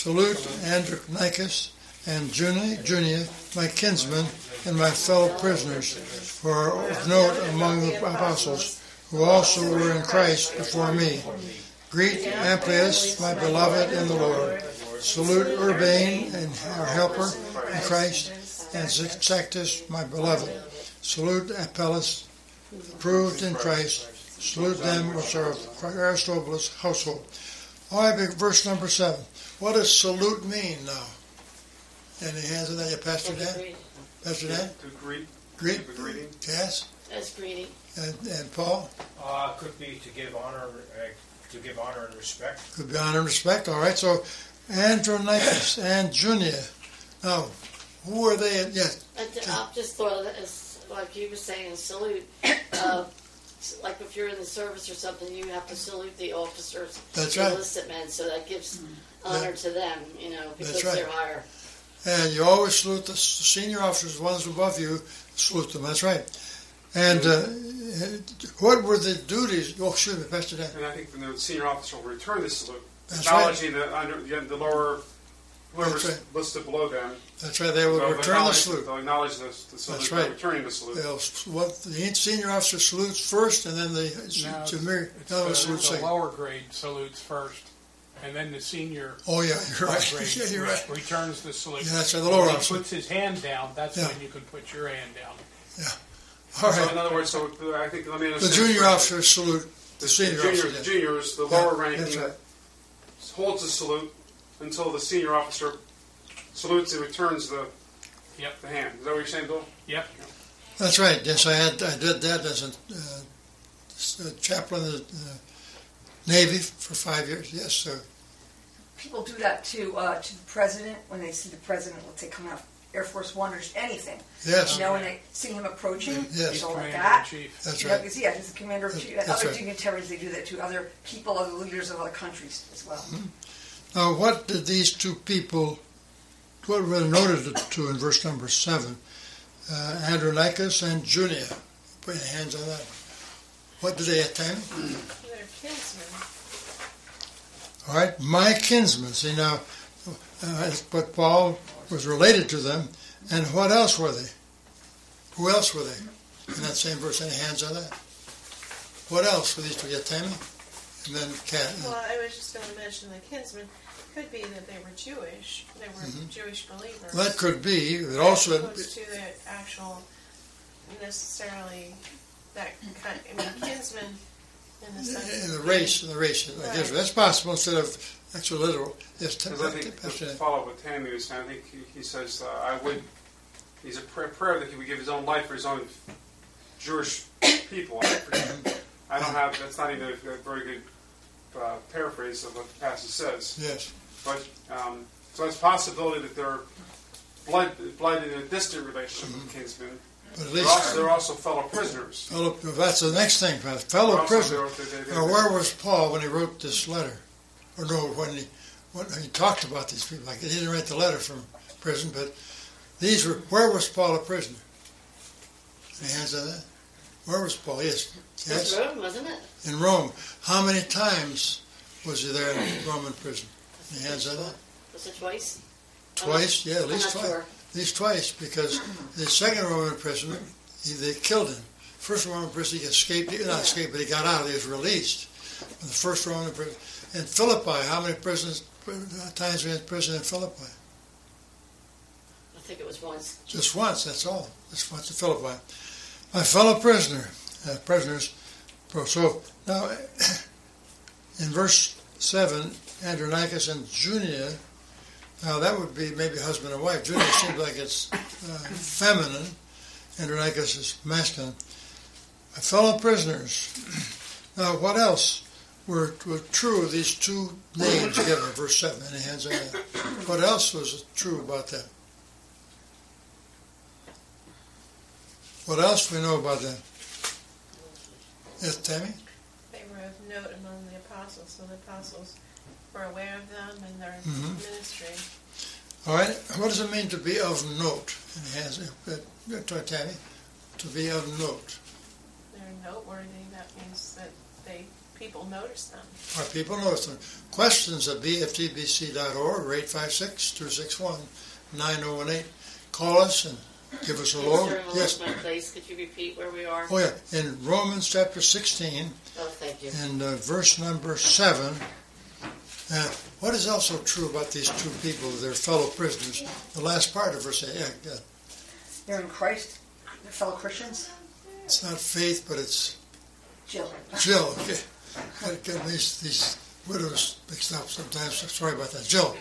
Salute Andronicus and Junia, my kinsmen, and my fellow prisoners, who are of note among the apostles, who also were in Christ before me. Greet Amplias, my beloved in the Lord. Salute Urbane, and our helper in Christ, and Sextus, my beloved. Salute Apelles, approved in Christ. Salute them which are of Aristobulus' household. All right, verse number 7. What does salute mean now? Any hands on that? Yeah, Pastor Dan? Pastor Dan? To greet. Greet? Give a greeting. Yes? As greeting. And Paul? Could be to give honor and respect. Could be honor and respect. All right, so Andronicus and Junia. Now, who are they? Yes. I'll just throw that as, like you were saying, salute. Like if you're in the service or something, you have to salute the officers, That's the right. enlisted men, so that gives honor to them, because That's right. they're higher. And you always salute the senior officers, the ones above you, salute them. That's right. And what were the duties? Oh, excuse me, Pastor Dan. And I think the senior officer will return the salute, That's acknowledging the lower, whoever's That's right. listed below them. That's right. They will They'll return the salute. They'll acknowledge the salute That's by right. returning the salute. The senior officer salutes first, and then the salutes The second. lower grade salutes first, and then the senior Oh yeah, you're right. grade Yeah, you're right. returns the salute. Yeah, that's right. The lower When he officer. puts his hand down, that's Yeah. when you can put your hand down. All So in right. other words, I think let me The understand. junior officers salute the senior officer. The yeah. juniors, the Yeah, lower ranking, that's right. holds the salute until the senior officer salutes and returns the hand. Is that what you're saying, Bill? Yep. That's right. Yes, I did that as a chaplain in the Navy for 5 years. Yes, sir. People do that to the president when they see the president, let's say, coming out of Air Force One or just anything. Yes. When they see him approaching, Yes. so like Commander that. in chief. That's You know, right. 'cause, he's the commander of chief. That's Other right. dignitaries, they do that to other people, other leaders of other countries as well. Now, what did these two people? What were noted to in verse number 7? Andronicus and Junia. Put your hands on that. What did they attain? They're kinsmen. All right, my kinsmen. See now, but Paul was related to them, and what else were they? Who else were they? In that same verse, any hands on that? What else were these two? Tammy, and then Kat. Well, I was just going to mention the kinsmen. Could be that they were Jewish. They were Jewish believers. Well, that could be. It also. As opposed to the actual necessarily that kind. I mean, kinsmen in the sense. In the race, like Israel. That's possible instead of actual literal. Yes, Because I think to follow up with Tammy was saying, I think he says, he's a prayer that he would give his own life for his own Jewish people. I don't have, that's not even a very good paraphrase of what the passage says. Yes. But, so it's a possibility that they're blood in a distant relationship with kinsmen. But at least They're also fellow prisoners. that's the next thing. Fellow prisoner. Now, where was Paul when he wrote this letter? Or no, when he talked about these people? Like he didn't write the letter from prison, but these were. Where was Paul a prisoner? Any hands on that? Where was Paul? Yes. It's Rome, wasn't it? In Rome. How many times was he there in Roman prison? Any hands on that? Was it twice? Twice? Yeah, at least I'm not twice. sure. At least twice, because the second Roman prisoner, they killed him. First Roman prisoner, he escaped. Not escaped, but he got out. He was released. From the first Roman prison. In Philippi, how many times were he in prison in Philippi? I think it was once. Just once, that's all. Just once in Philippi. My fellow prisoners. So now, in verse 7, Andronicus and Junia. Now that would be maybe husband and wife. Junia seems like it's feminine. Andronicus is masculine. My fellow prisoners. Now what else were true of these two names given in verse 7? Any hands on that? What else was true about them? What else do we know about them? Yes, Tammy? They were of note among the apostles, so the apostles were aware of them and their ministry. All right. What does it mean to be of note? Any hands? Try, Tammy. To be of note. They're noteworthy. That means that people notice them? Our people notice them. Questions at bftbc.org or 856-261-9018. Call us and give us a loan. Yes. Please, could you repeat where we are? Oh, yeah. In Romans chapter 16, Oh, thank you. and verse number 7. What is also true about these two people, their fellow prisoners? The last part of verse 8. Yeah. They're in Christ. They're fellow Christians. It's not faith, but it's Jill. Jill. Okay. I get these widows mixed up sometimes. Sorry about that. Jill.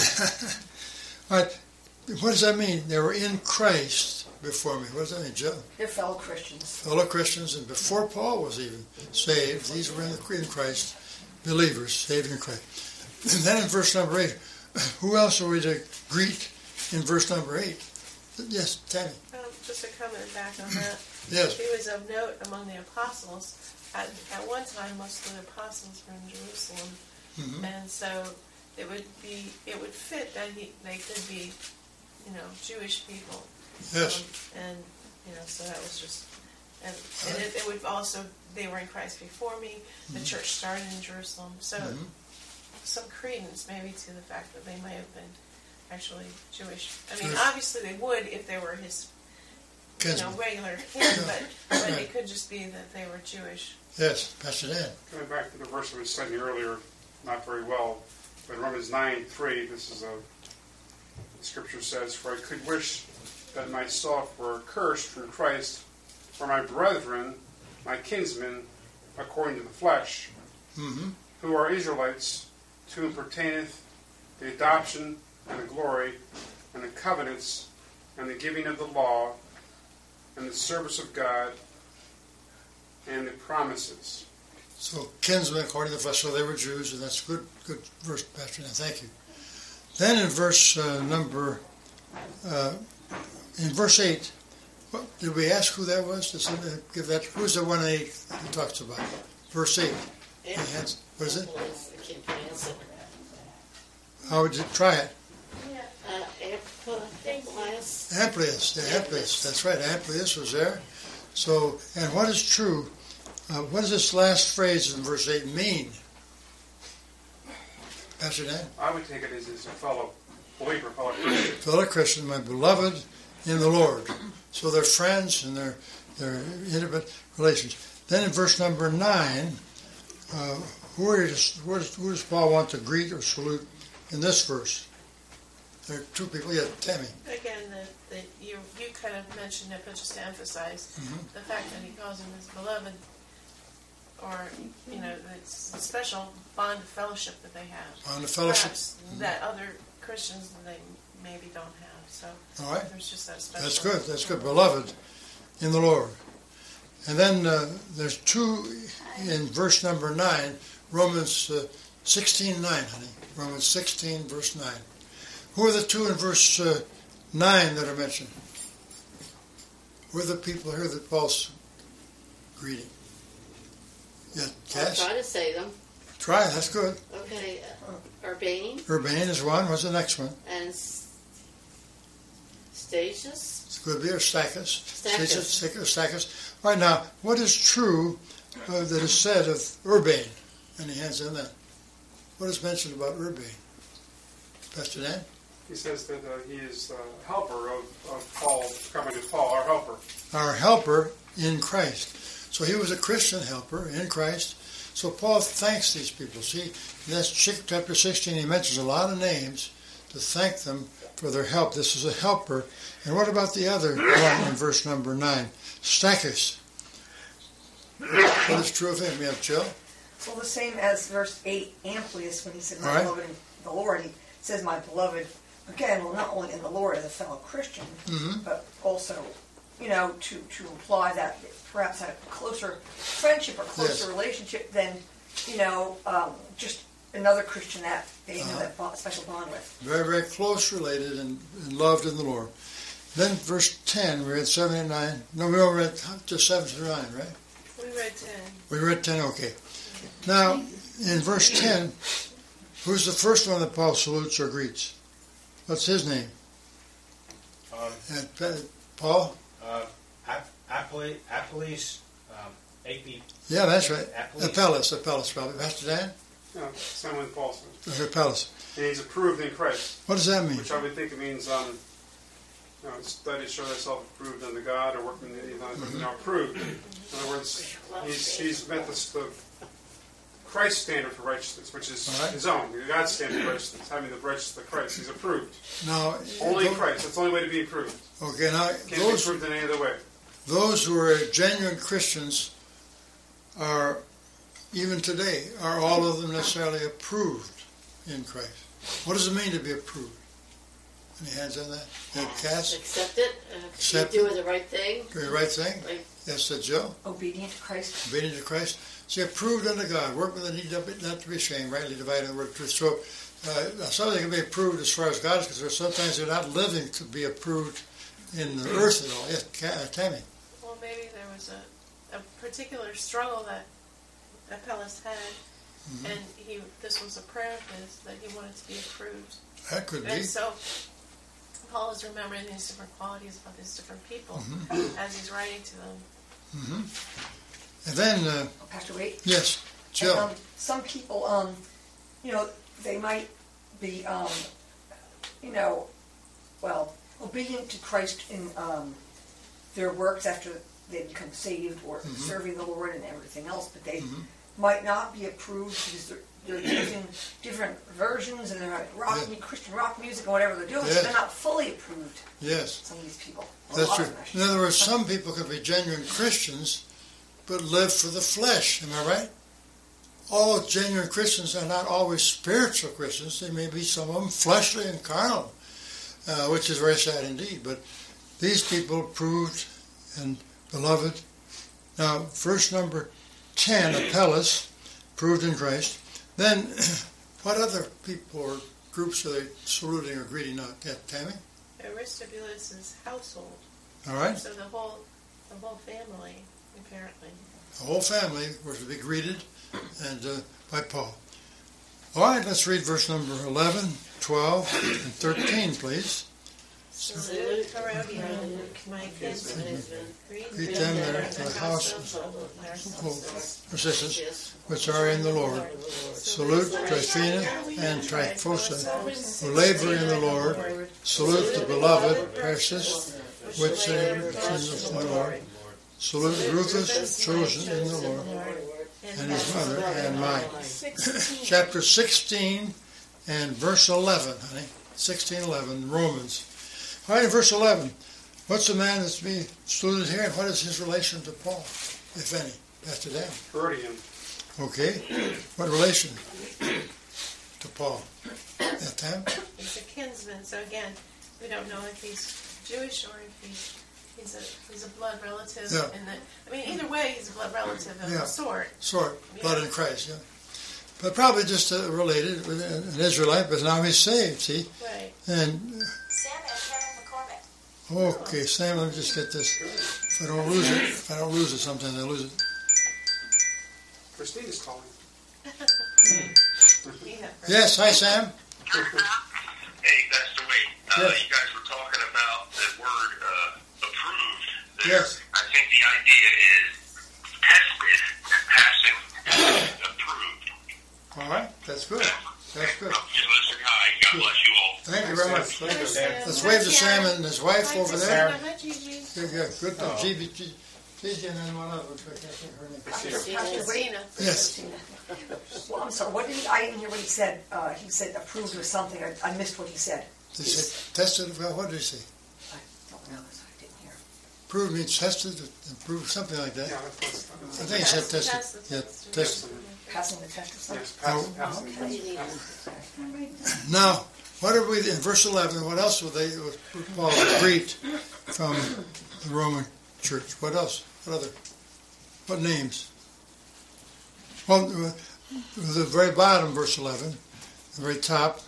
All right. What does that mean? They were in Christ before me. What does that mean, Jill? They're fellow Christians. Fellow Christians, and before Paul was even saved, these were in Christ, believers, saved in Christ. And then in verse number 8, who else are we to greet in verse number 8? Yes, Tammy. Just a comment back on that. Yes. He was of note among the apostles. At one time, most of the apostles were in Jerusalem, and so it would fit that they could be, Jewish people. Yes. And so that was just, and it would also, they were in Christ before me. The church started in Jerusalem, so some credence maybe to the fact that they may have been actually Jewish. I mean, obviously they would if they were his, regular kin, but it could just be that they were Jewish. Yes, Pastor Dan. Going back to the verse I was studying earlier, not very well, but Romans 9:3, this is the scripture says, "For I could wish that myself were accursed from Christ for my brethren, my kinsmen, according to the flesh, who are Israelites, to whom pertaineth the adoption and the glory and the covenants and the giving of the law and the service of God and the promises." So kinsmen according to the flesh, so they were Jews, and that's a good verse, Pastor Dan. Thank you. Then in verse in verse 8, did we ask who that was? Give that. Who's the one 8 he talks about? Verse 8. What is it? I can't pronounce it. How would you try it? Amplias. Amplias. Yeah, Amplias. That's right. Amplias was there. So, and what is true? What does this last phrase in verse 8 mean? Pastor Dan? I would take it as a fellow believer, fellow Christian. Fellow Christian, my beloved in the Lord. So they're friends and they're intimate relations. Then in verse number 9, who does Paul want to greet or salute in this verse? There are two people. Yeah, Tammy. Again, you kind of mentioned it, but just to emphasize the fact that he calls him his beloved, or it's a special bond of fellowship that they have. Bond of fellowship. Perhaps that other Christians they maybe don't have. So all right. there's just that special. That's good. That's good. Beloved in the Lord. And then there's two in verse number 9, Romans 16:9, honey. Romans 16, verse 9. Who are the two in verse 9 that are mentioned? Who are the people here that Paul's greeting? Yeah, I'll Cass? try to say them. Try, that's good. Okay, Urbane Urbane is one. What's the next one? and Statius. It's good to be, or Stachys. Stachys. Stachys. All right, now, what is true that is said of Urbane? Any hands on that? What is mentioned about Urbane? Pastor Dan? He says that he is the helper of Paul, coming to Paul, our helper. Our helper in Christ. So he was a Christian helper in Christ. So Paul thanks these people. See, in that chapter 16, he mentions a lot of names to thank them for their help. This is a helper. And what about the other one in verse number 9? Stachys. What is true of him? We have Jill. Well, the same as verse 8, Amplias, when he said, my All right. beloved in the Lord, he says, my beloved, again, well, not only in the Lord as a fellow Christian, but also, to imply that perhaps had a closer friendship or closer relationship than, just another Christian that they didn't have that special bond with. Very, very close related and loved in the Lord. Then verse 10, we read 7 and 9. No, we all read just 7 through 9, right? We read 10. We read 10, okay. Now, in verse 10, who's the first one that Paul salutes or greets? What's his name? Paul? Apelles, AP. Yeah, that's right. Apelles. Apelles, probably. Pastor Dan? No, same with Paul says. Apelles. And he's approved in Christ, What does that mean? which I would think it means, study to show thyself approved unto God, or working, approved. In other words, he's met the Christ's standard for righteousness, which is All right. his own, God's standard for righteousness, having the righteousness of Christ. He's approved. Now, Only in Christ. That's the only way to be approved. Okay, now Can't be approved in any other way. those who are genuine Christians are, even today, are all of them necessarily approved in Christ? What does it mean to be approved? Any hands on that? Cast? Accept it. Accept You're doing the right thing. Do the right thing? Like, Yes, said Joe. Obedient to Christ. Obedient to Christ. See, approved unto God. Work with the need not to be ashamed, rightly dividing the word of truth. So, something can be approved as far as God is concerned. Sometimes they're not living to be approved in the earth at all. Yes, Tammy. Well, maybe there was a particular struggle that Apelles had, and this was a prayer of his that he wanted to be approved. That could be. And so Paul is remembering these different qualities about these different people as he's writing to them. And then, Pastor Wade. yes, Jill. And, some people, they might be, obedient to Christ in their works after they become saved or serving the Lord and everything else, but they might not be approved because they're using different versions and they're Christian rock music and whatever they're doing, so they're not fully approved. Yes. Some of these people. That's true. In other words, some people can be genuine Christians, but live for the flesh. Am I right? All genuine Christians are not always spiritual Christians. They may be, some of them, fleshly and carnal, which is very sad indeed. But these people proved and beloved. Now, verse number 10, Apelles, proved in Christ. Then, what other people or groups are they saluting or greeting out? Yeah, Tammy? Aristobulus' household. All right. So the whole family, apparently. The whole family was to be greeted and by Paul. All right, let's read verse number 11, 12, and 13, please. Salute Herodion, my kinsman. Greet them that are at the house of sisters, which are in the Lord. Salute Tryphena and Tryphosa, who labor in the Lord. Salute the beloved Persis, which is in the Lord. Salute Rufus, chosen in the Lord, and his mother and mine. Chapter 16 and verse 11, honey. 16:11, Romans. All right, in verse 11, what's the man that's being saluted here, and what is his relation to Paul, if any? Pastor Dan. Herodian. Okay. What relation to Paul? That time? He's a kinsman, so again, we don't know if he's Jewish or if he's a blood relative. Yeah. Either way, he's a blood relative of a sort. Blood in Christ, yeah. But probably just related with an Israelite, but now he's saved, see? Right. And Sam and Karen McCormick. okay, Sam, let me just get this. If I don't lose it, sometimes I lose it. Christina's calling. Yes, hi, Sam. Hey, Pastor Wade. Yes. You guys were talking about the word approved there. Yes. I think the idea is tested, passing, approved. All right, that's good. That's good. Just listening. Hi. God bless you all. Thank you very much. Sam. Thank you. Sam. Let's wave to Sam and his wife Hi, over Sarah. there. Hi, Gigi. Good. Gigi and then one other, which I can't think of her name. Christina. Yes. Well, I'm sorry, I didn't hear what he said. He said approved or something. I missed what he said. Did he say tested of God? What did he say? I don't know, so I didn't hear. Proved means tested, improved, something like that. Yeah, I think he said tested. Yeah, tested. Passing the test or something? Yes, passing. Now, what are we in verse 11? What else would Paul greet from the Roman Church? What else? What names? Well, the very bottom, verse 11, the very top.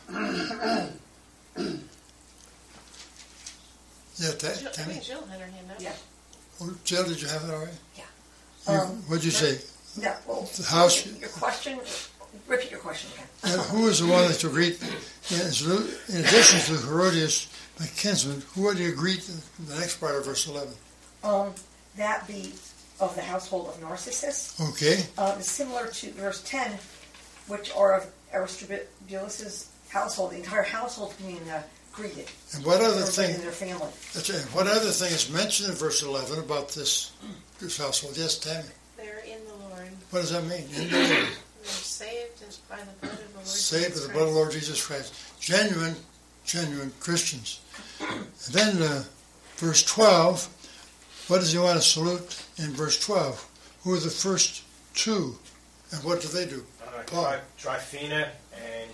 Yeah, I Tammy. think Jill had her hand up. Yeah. Oh, Jill, did you have it already? Yeah. What'd you say? Yeah, well, The house. your question, repeat your question again. Who is the one that you greet? In addition to Herodias, my kinsman, who would you greet in the next part of verse 11? That be of the household of Narcissus. Okay. Is similar to verse 10, which are of Aristobulus' household. The entire household being greeted. And what other Everybody thing? in their family. That's right. What other thing is mentioned in verse 11 about this household? Yes, Tammy. They're in the Lord. What does that mean? In the Lord. They're saved by the blood of the Lord. Saved by Jesus the blood of the Lord Christ. Jesus Christ. Genuine Christians. And then verse 12, what does he want to salute in verse 12? Who are the first two? And what do they do? Paul. Tryphena and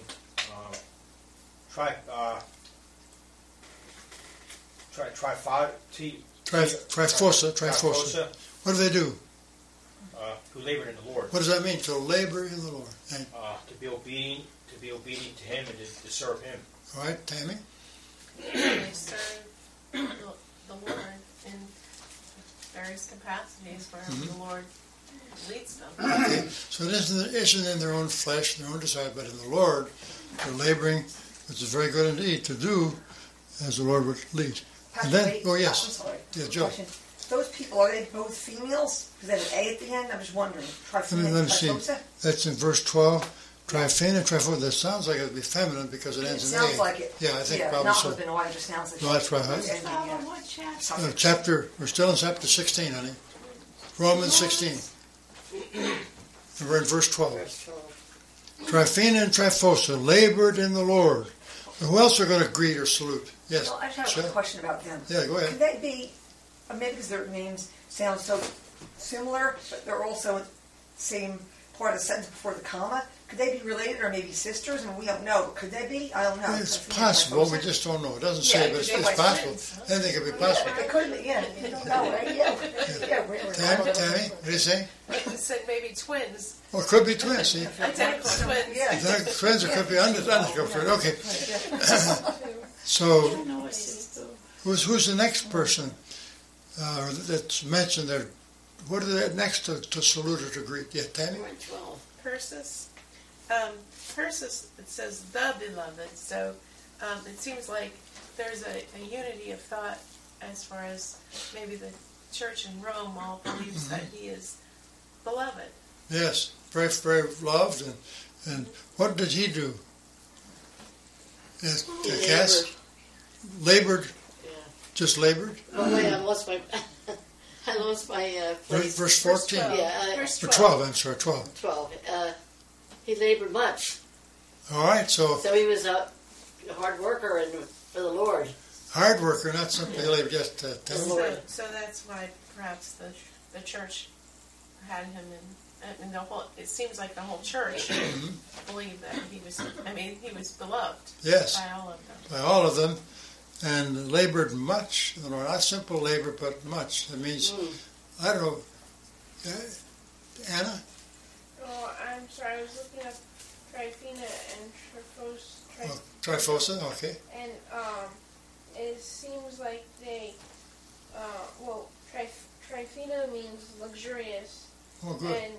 Tryphosa. What do they do? Who labored in the Lord. What does that mean? To labor in the Lord. And, To be obedient to Him and to serve Him. all right, Tammy? They serve the Lord in various capacities wherever the Lord leads them. Okay. So it isn't in their own flesh, their own desire, but in the Lord, they're laboring, which is very good indeed, to do as the Lord would lead. And then, Pastor, oh yes. I'm sorry. Yeah, Joe. Question. Those people, are they both females? Because they have an A at the end. I'm just wondering. Tryphena Let and me see. Tryphosa? That's in verse 12. Tryphena, Tryphosa. That sounds like it would be feminine because it It ends in sounds A. like it. Yeah, I think yeah, probably not so. husband and wife. It just sounds like No, that's right. it's ending, yeah. Chapter, we're still in chapter 16, honey. Romans 16. And we're in verse 12. Verse 12. Tryphena and Tryphosa labored in the Lord. Who else are going to greet or salute? Yes. Well, I just have Sure. a question about them. Yeah, go ahead. Could they be, maybe because their names sound so similar, but they're also same part of the sentence before the comma? Could they be related or maybe sisters? I mean, we don't know. Could they be? I don't know. It's Tryphena and possible. We Tryphosa. just don't know. It doesn't say, Yeah, but it's they might possible. twins. Anything could be Yeah, possible. but they could be, yeah. You don't know, right? Yeah. Tammy, what do you say? It said maybe twins, Well, it could be twins. See, identical twins. Yeah. They're twins. It could be identical. Okay. So, who's the next person that's mentioned there? What are they next to salute or to greet? Yeah, Tammy. We're in 12. Persis. Persis, it says the beloved, so it seems like there's a unity of thought as far as maybe the church in Rome all believes that he is beloved. Yes, very, very loved. And what did he do? Yes, He Cass? Labored, Yeah. just labored? Oh, wait, I lost my place. Verse 14. Yeah, Verse Or 12. 12, I'm sorry, 12. 12. He labored much. All right, so So he was a hard worker and for the Lord. hard worker, not simply labor, just Tammy. Lord. So that's why perhaps the church had him in, and the whole. It seems like the whole church believed that he was. I mean, he was beloved Yes, by all of them. by all of them, and labored much. You know, not simple labor, but much. That means, I don't know, Anna? Oh, I'm sorry. I was looking up Tryphena and Tryphosa. Tryphosa, okay. And it seems like they, Tryphena means luxurious, Oh, good. and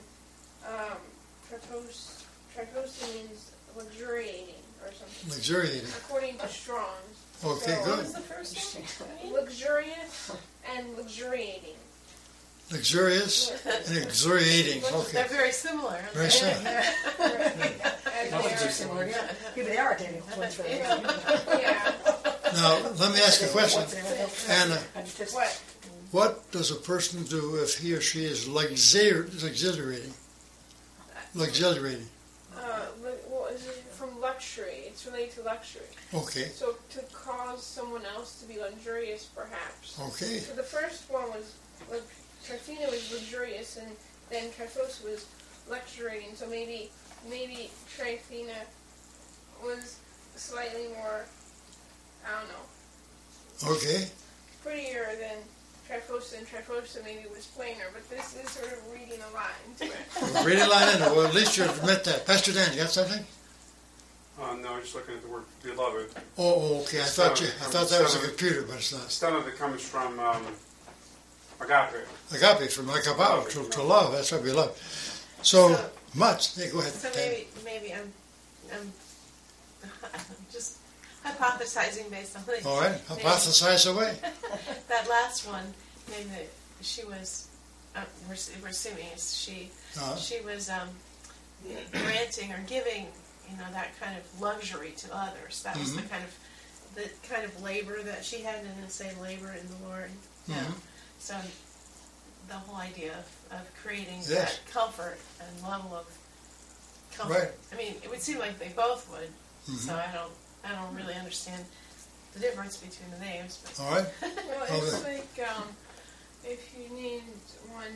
Tryphosa means luxuriating or something, Luxuriating. according to Strong's. Okay, So- What good. was the first one? Luxurious and luxuriating. Luxurious and exhilarating. They're Okay, very similar. very similar. And they're- Similar, yeah. Maybe they are identical twins. yeah. Now, let me ask you a question. Anna, What? what does a person do if he or she is exhilarating? Luxuriating. Well, is it from luxury? It's related to luxury. Okay, So to cause someone else to be luxurious, perhaps. okay. So the first one was, Tryphena was luxurious, and then Tryphosa was luxuriating. So maybe Tryphena was slightly more, I don't know, Okay. prettier than Tryphosa, and Tryphosa maybe was plainer. But this is sort of reading a lot into it. Well, read a line in it. Well, at least you admit that. Pastor Dan, you got something? No, I'm just looking at the word beloved. Oh, okay. I thought that was a computer, but it's not. Stella that comes from agape. Agape, from agapao, to love. That's what we love. So much. Hey, go ahead. So Dan. maybe I'm just hypothesizing based on this. All right, hypothesize away. That last one, maybe she was we're assuming she Uh-huh. she was granting or giving, that kind of luxury to others. That was the kind of labor that she had, and then say labor in the Lord. Yeah. So the whole idea of creating that comfort and level of comfort. Right. I mean, it would seem like they both would. So I don't really understand the difference between the names. But. All right. Well, it's like if you named one.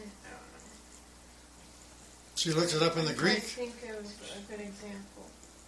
So you looked it up in the I Greek? can't think of a good example.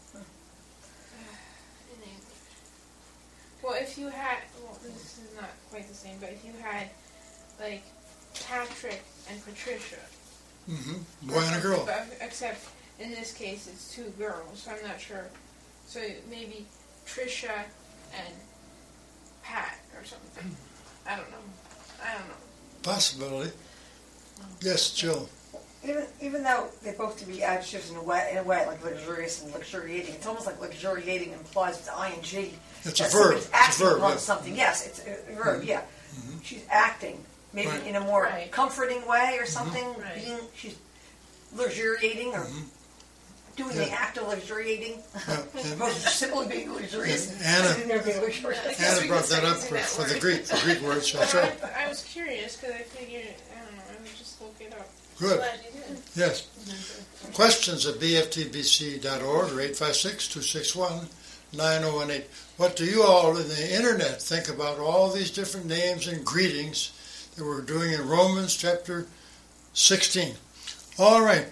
In English. Well, if you had, this is not quite the same, but if you had, like, Patrick and Patricia. Mm-hmm. Boy and a girl. But except in this case, it's two girls, so I'm not sure. So maybe Trisha and Pat or something. I don't know. Possibility. Yes, Jill. Even though they both to be adjectives in a way, like luxurious and luxuriating, it's almost like luxuriating implies it's ing. It's a verb. It's acting upon yeah. something. Yes, it's a verb. Yeah, she's acting maybe Right. in a more Right. comforting way or something. Right. She's luxuriating or doing the act of luxuriating. Yeah. As opposed to simply being luxurious. Anna- Sitting there being luxurious. Anna brought that up for the Greek words. That's right. I was curious because I figured, I don't know, I would just look it up. Good. Glad you did. Yes. Questions at bftbc.org or 856-261-9018. What do you all in the internet think about all these different names and greetings that we're doing in Romans chapter 16? All right.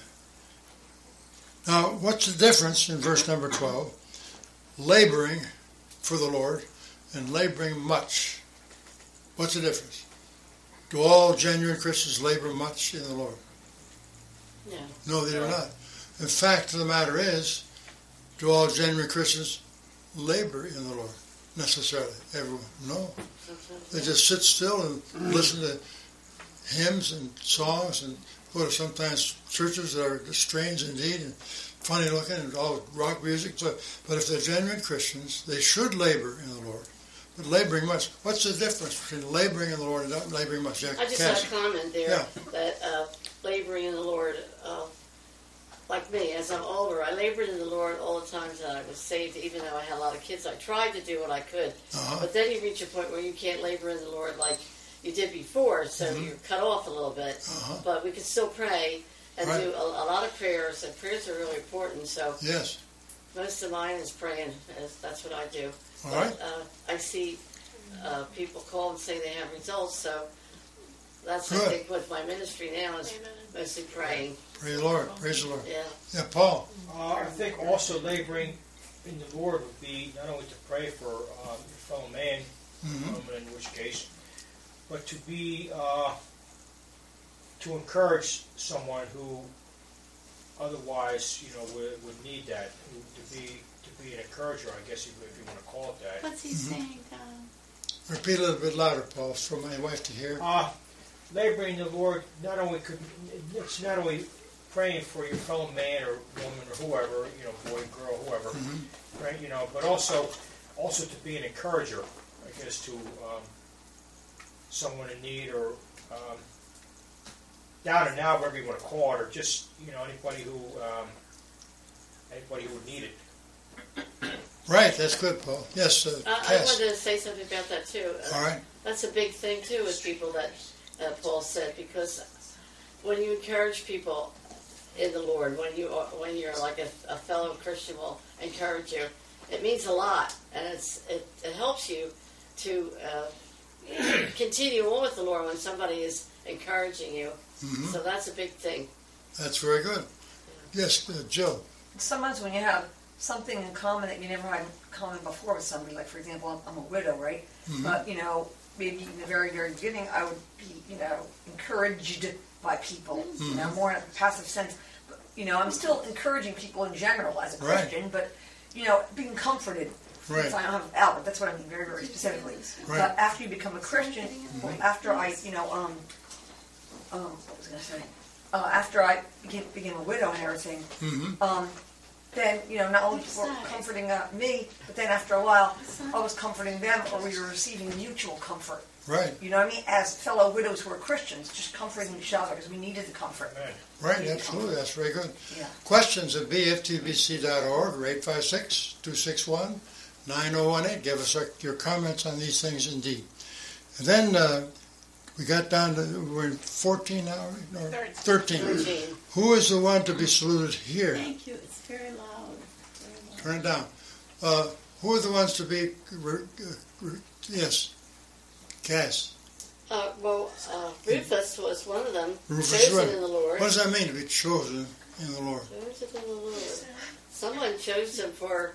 Now, what's the difference in verse number 12? Laboring for the Lord and laboring much. What's the difference? Do all genuine Christians labor much in the Lord? No. No, they do not. The fact of the matter is, do all genuine Christians labor in the Lord? Necessarily. Everyone. No. They just sit still and listen to hymns and songs and go to sometimes churches that are strange indeed and funny looking and all rock music. But if they're genuine Christians, they should labor in the Lord. But laboring much. What's the difference between laboring in the Lord and not laboring much? I just had a comment there that laboring in the Lord, like me, as I'm older, I labored in the Lord all the times that I was saved, even though I had a lot of kids. I tried to do what I could. But then you reach a point where you can't labor in the Lord like you did before, so you're cut off a little bit. But we can still pray and do a lot of prayers, and prayers are really important. So yes. Most of mine is praying. That's what I do. All but, right. I see people call and say they have results, so that's Good. I think with my ministry now is mostly praying. Praise the Lord. Praise the Lord. Yeah. Yeah, Paul. I think also laboring in the Lord would be not only to pray for your fellow man, in which case, but to be to encourage someone who otherwise, would need that. To be an encourager, I guess, if you want to call it that. What's he saying, Tom? Repeat a little bit louder, Paul, for my wife to hear. Laboring in the Lord it's not only praying for your fellow man or woman or whoever, boy, girl, whoever, right? But also to be an encourager, I guess, to someone in need or down and out, whatever you want to call it, or just anybody who would need it. Right, that's good, Paul. Yes, I wanted to say something about that too. All right. That's a big thing too with people that Paul said, because when you encourage people in the Lord, when you're like a fellow Christian will encourage you, it means a lot, and it helps you to continue on with the Lord when somebody is encouraging you. So that's a big thing. That's very good. Yes, Jill. Sometimes when you have something in common that you never had in common before with somebody, like for example, I'm a widow, right? But maybe in the very, very beginning, I would be, encouraged by people, more in a passive sense. But, I'm still encouraging people in general as a Christian, but, being comforted. Right. If I don't have Albert, that's what I mean very, very specifically. Right. But after you become a Christian, after I, what was I going to say? After I became a widow and everything, then, not only were comforting me, but then after a while, I was comforting them, or we were receiving mutual comfort. Right. You know what I mean? As fellow widows who are Christians, just comforting each other because we needed the comfort. Right, absolutely. That's very good. Yeah. Questions at bftbc.org or 856-261-9018. Give us your comments on these things indeed. And then we got down to, we're in 14 now? No, 13. Who is the one to be saluted here? Thank you. It's very loud. Turn it down. Who are the ones to be, yes, Cass. Rufus was one of them, Rufus, chosen right. in the Lord. What does that mean, to be chosen in the Lord? Chosen in the Lord. Someone chose him for,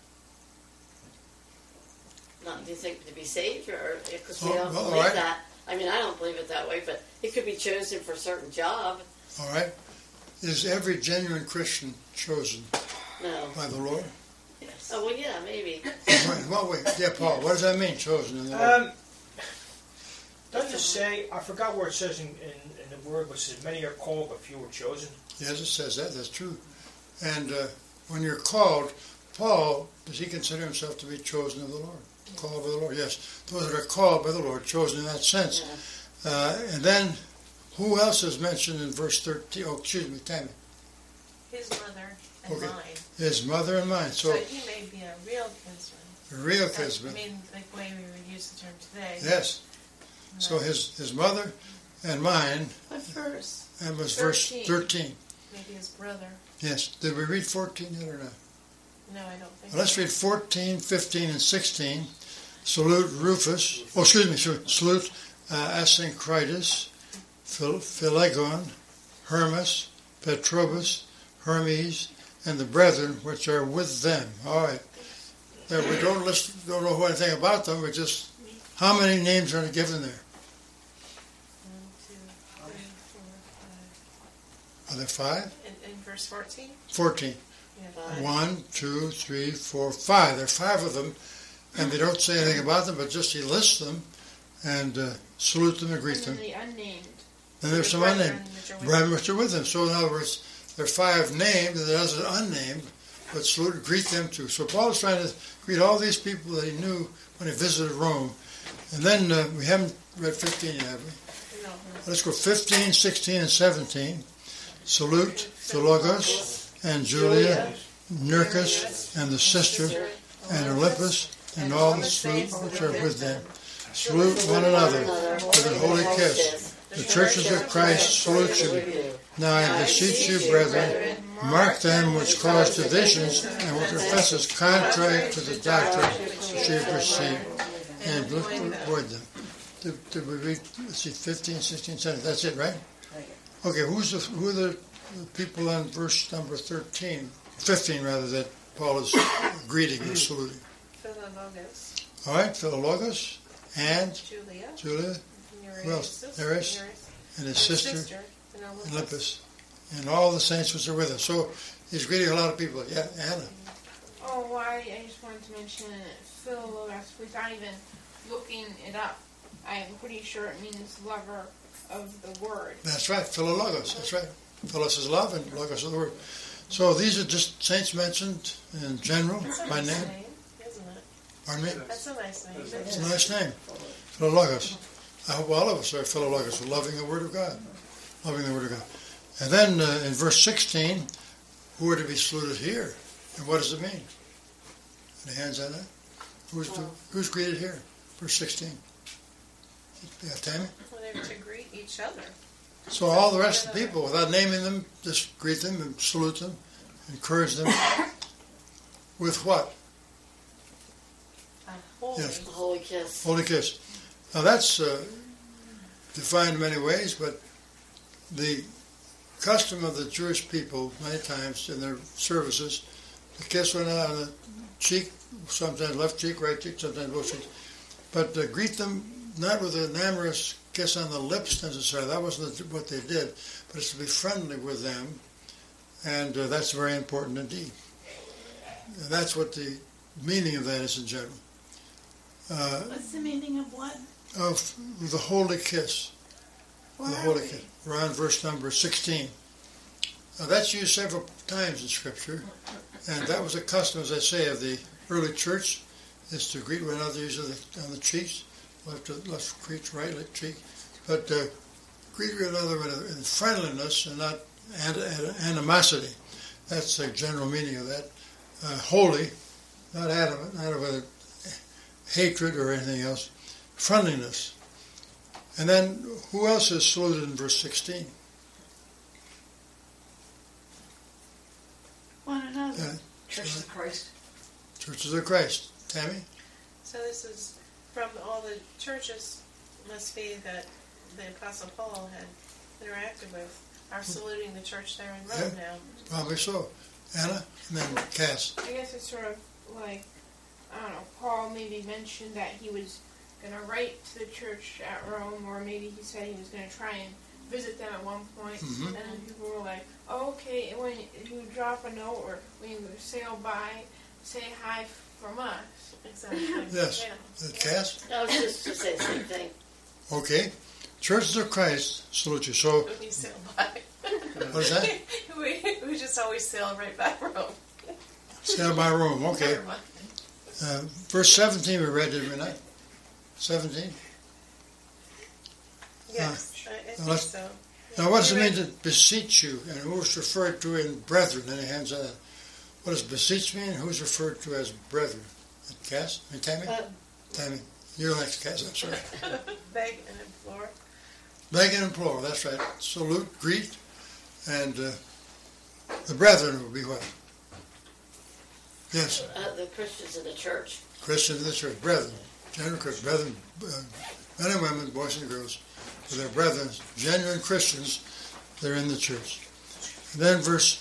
not, do you think, to be saved? Or because we don't believe right. that. I mean, I don't believe it that way, but it could be chosen for a certain job. All right. Is every genuine Christian chosen No. by the Lord? Yes. Oh, well, yeah, maybe. Well, wait. Yeah, Paul, what does that mean, chosen in the Lord? Doesn't it say, I forgot where it says in the word, but it says many are called, but few are chosen? Yes, it says that. That's true. And when you're called, Paul, does he consider himself to be chosen of the Lord? Called by the Lord, yes. Those that are called by the Lord, chosen in that sense. Yeah. And then, who else is mentioned in verse 13? Oh, excuse me, Tammy. His mother and mine. His mother and mine. So he may be a real kinsman. A real kinsman. I mean, the way we would use the term today. Yes. So his mother and mine. What verse? That was verse 13. Maybe his brother. Yes. Did we read 14 yet or not? No, I don't think Well, let's read 14, 15, and 16. Salute Rufus. Oh, excuse me. Salute Asyncritus, Philegon, Hermas, Petrobus, Hermes, and the brethren which are with them. All right. Now, we don't know anything about them. We just, how many names are given there? 1, 2, 3, 4, 5. Are there 5? In verse 14? 14. Yeah. 1, 2, 3, 4, 5. There are 5 of them, and they don't say anything about them, but just he lists them and salute them and greet them. And then the unnamed. And there's some unnamed. Brethren which are with them. So in other words, there are 5 named, and there's unnamed, but salute and greet them too. So Paul is trying to greet all these people that he knew when he visited Rome. And then we haven't read 15 yet, have we? No. Let's go 15, 16, and 17. Salute Philogos and Julia, Nercus, and the sister, and Olympus, and all the salute which are with them. Salute one another with a holy kiss. The churches of Christ salute you. Now I beseech you, brethren, mark them which cause divisions and which professes contrary to the doctrine which you have received, and avoid them. Did we read, let's see, 15, 16, 17? That's it, right? Okay, who are the people on verse number 15 that Paul is greeting and saluting? Philologus. All right, Philologus and Julia. Who else? Nereus and his sister and Olympus, and all the saints which are with us. So he's greeting a lot of people. Yeah, Anna. Oh, well, I just wanted to mention Philologus without even looking it up. I'm pretty sure it means lover of the word. That's right, Philologos. That's right. Philos is love and logos is the word. So these are just saints mentioned in general by name. Isn't it? Pardon me? That's a nice name. It's a nice name. Philologos. I hope all of us are Philologos, loving the Word of God. Loving the Word of God. And then in verse 16, who are to be saluted here? And what does it mean? Any hands on that? Who's greeted here? Verse 16. Yeah, Tammy? Well, they're to greet each other. So all the rest of the people, without naming them, just greet them and salute them, encourage them. With what? A holy. Yes. A holy kiss. Holy kiss. Now that's defined in many ways, but the custom of the Jewish people, many times in their services, to kiss one another on the cheek, sometimes left cheek, right cheek, sometimes both cheeks, but greet them not with an amorous kiss on the lips necessarily. That wasn't what they did, but it's to be friendly with them, and that's very important indeed. And that's what the meaning of that is in general. What's the meaning of what? Of the holy kiss. Where the holy kiss. Around verse number 16. Now that's used several times in Scripture. And that was a custom, as I say, of the early church, is to greet one another usually on the cheeks, left cheek, right cheek, but greet one another in friendliness and not animosity. That's the general meaning of that. Holy, not adamant, not with hatred or anything else. Friendliness. And then, who else is saluted in verse 16? One another. Churches of Christ. Churches of Christ. Tammy? So this is from all the churches, must be that the Apostle Paul had interacted with, are saluting the church there in Rome now. Probably so. Anna? And then Cass. I guess it's sort of like, I don't know, Paul maybe mentioned that he was going to write to the church at Rome, or maybe he said he was going to try and visit them at one point, and then people were like, oh, okay, when you drop a note or when you sail by, say hi from us. Exactly. Yes. Yeah. Cass? I was just to say the same thing. Okay. Churches of Christ salute you. So, When you sail by. what is that? we just always sail right by Rome. Sail by Rome. Okay. Never mind. Verse 17 we read, did we not? 17? Yes, I think let's- so. Now, what does it mean to beseech you? And who's referred to in brethren? Any hands on that? What does beseech mean? Who's referred to as brethren? Cass? I mean, Tammy? Tammy. You're next, Cass. I'm sorry. Beg and implore. Beg and implore. That's right. Salute, greet, and the brethren will be what? Yes. The Christians in the church. Christians in the church. Brethren. General Christians. Brethren. Men and women, boys and girls. For their brethren, genuine Christians, they're in the church. And then verse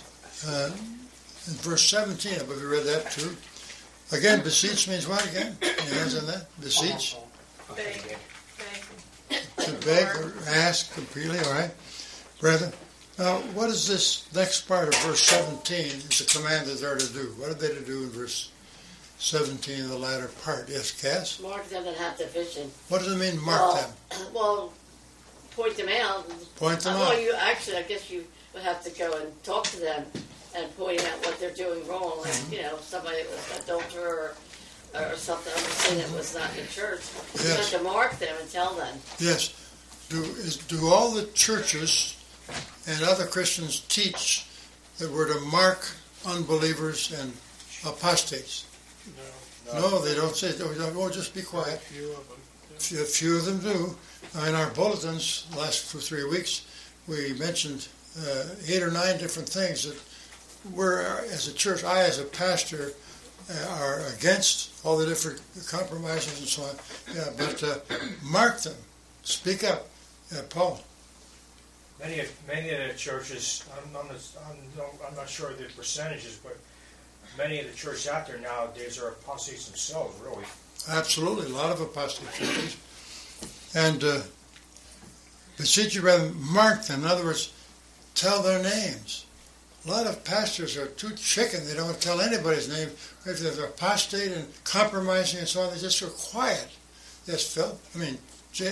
17, I believe we read that too. Again, beseech means what again? Any hands on that? Beseech? Beg. To beg or ask completely, all right? Brethren. Now, what is this next part of verse 17 is the command that they're to do? What are they to do in verse 17, the latter part? Yes, Cass? Mark them that have the vision. What does it mean, mark them? Well, point them out. Point them well, out. you actually, I guess you would have to go and talk to them and point out what they're doing wrong. Like, you know, somebody that was an adulterer or something, I'm saying that was not in church. You Yes. have to mark them and tell them. Yes. Do all the churches and other Christians teach that we're to mark unbelievers and apostates? No, they don't say, oh, just be quiet. A few of them do. In our bulletins, the last 2 or 3 weeks, we mentioned 8 or 9 different things that we're, as a church, I as a pastor, are against all the different compromises and so on. Yeah, but mark them. Speak up. Paul. Many of the churches, I'm not sure of the percentages, but many of the churches out there nowadays are apostates themselves, really. Absolutely, a lot of apostate churches. And beseech you, rather mark them. In other words, tell their names. A lot of pastors are too chicken. They don't tell anybody's name. If they're apostate and compromising and so on, they just are quiet. Yes, Phil? I mean, Jill.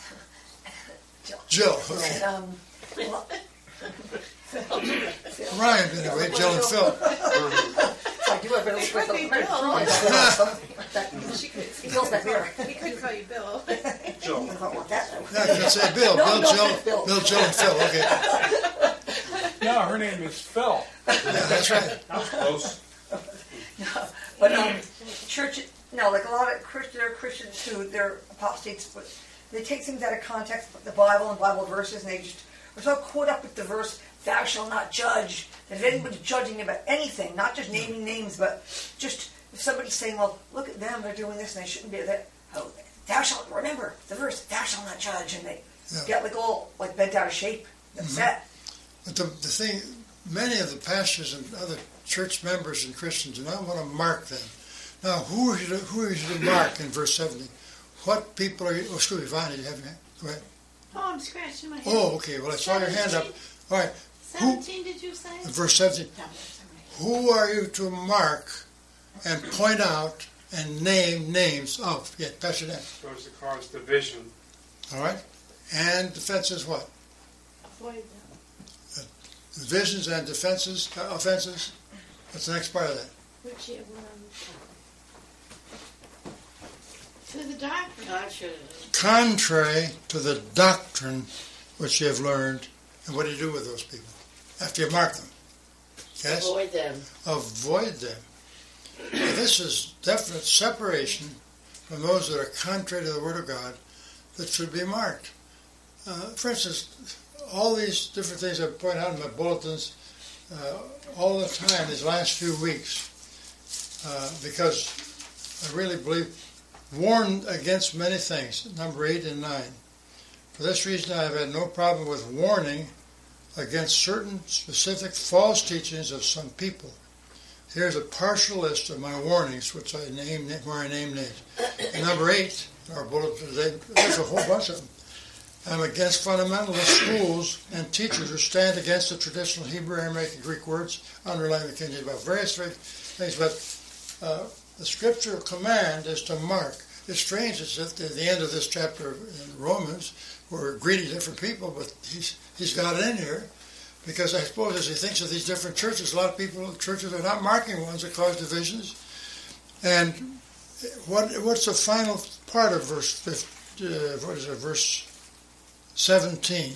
Okay. Ryan, anyway, Jill and Phil. I do have a It could be Bill. He feels that mirror. He could call you Bill. Joe. I don't want that. Yeah, I can say Bill. No, Bill, Jill, and Phil. Okay. No, her name is Phil. Yeah, that's right. That was close. But church, no, like a lot of Christians who they're apostates, but they take things out of context, the Bible and Bible verses, and they just are so caught up with the verse, "Thou shalt not judge." That if anybody's judging about anything, not just naming names, but just if somebody's saying, "Well, look at them, they're doing this, and they shouldn't be that." Oh, thou shalt remember the verse, "Thou shalt not judge," and they get like all like bent out of shape, upset. But the thing, many of the pastors and other church members and Christians do not want to mark them. Now, who are you to mark in verse 17? What people are you? Oh, excuse me, Vanya, you have your hand? Go ahead. Oh, I'm scratching my head. Oh, okay. Well, I saw your hand up. All right. 17, did you say? Verse 17. Who are you to mark and point out and name names of? Yeah, Pastor Dan. Those that cause division. All right. And defenses what? Avoid them. Divisions and defenses, offenses. What's the next part of that? Which you to the doctrine. Contrary to the doctrine which you have learned. And what do you do with those people after you mark them? Yes? Avoid them. Avoid them. Now, this is definite separation from those that are contrary to the Word of God that should be marked. For instance, all these different things I point out in my bulletins all the time these last few weeks, because I really believe warned against many things, number 8 and 9. For this reason I have had no problem with warning against certain specific false teachings of some people. Here's a partial list of my warnings, which I name where I name names. And number 8, our bulletin today, there's a whole bunch of them. I'm against fundamentalist schools and teachers who stand against the traditional Hebrew, Aramaic, and Greek words, underlying the King James Bible. Various things, but the scriptural command is to mark. It's strange, it's at the end of this chapter in Romans, we're greeting different people, but he's got it in here, because I suppose as he thinks of these different churches, a lot of people in churches are not marking ones that cause divisions. And what's the final part of verse 17?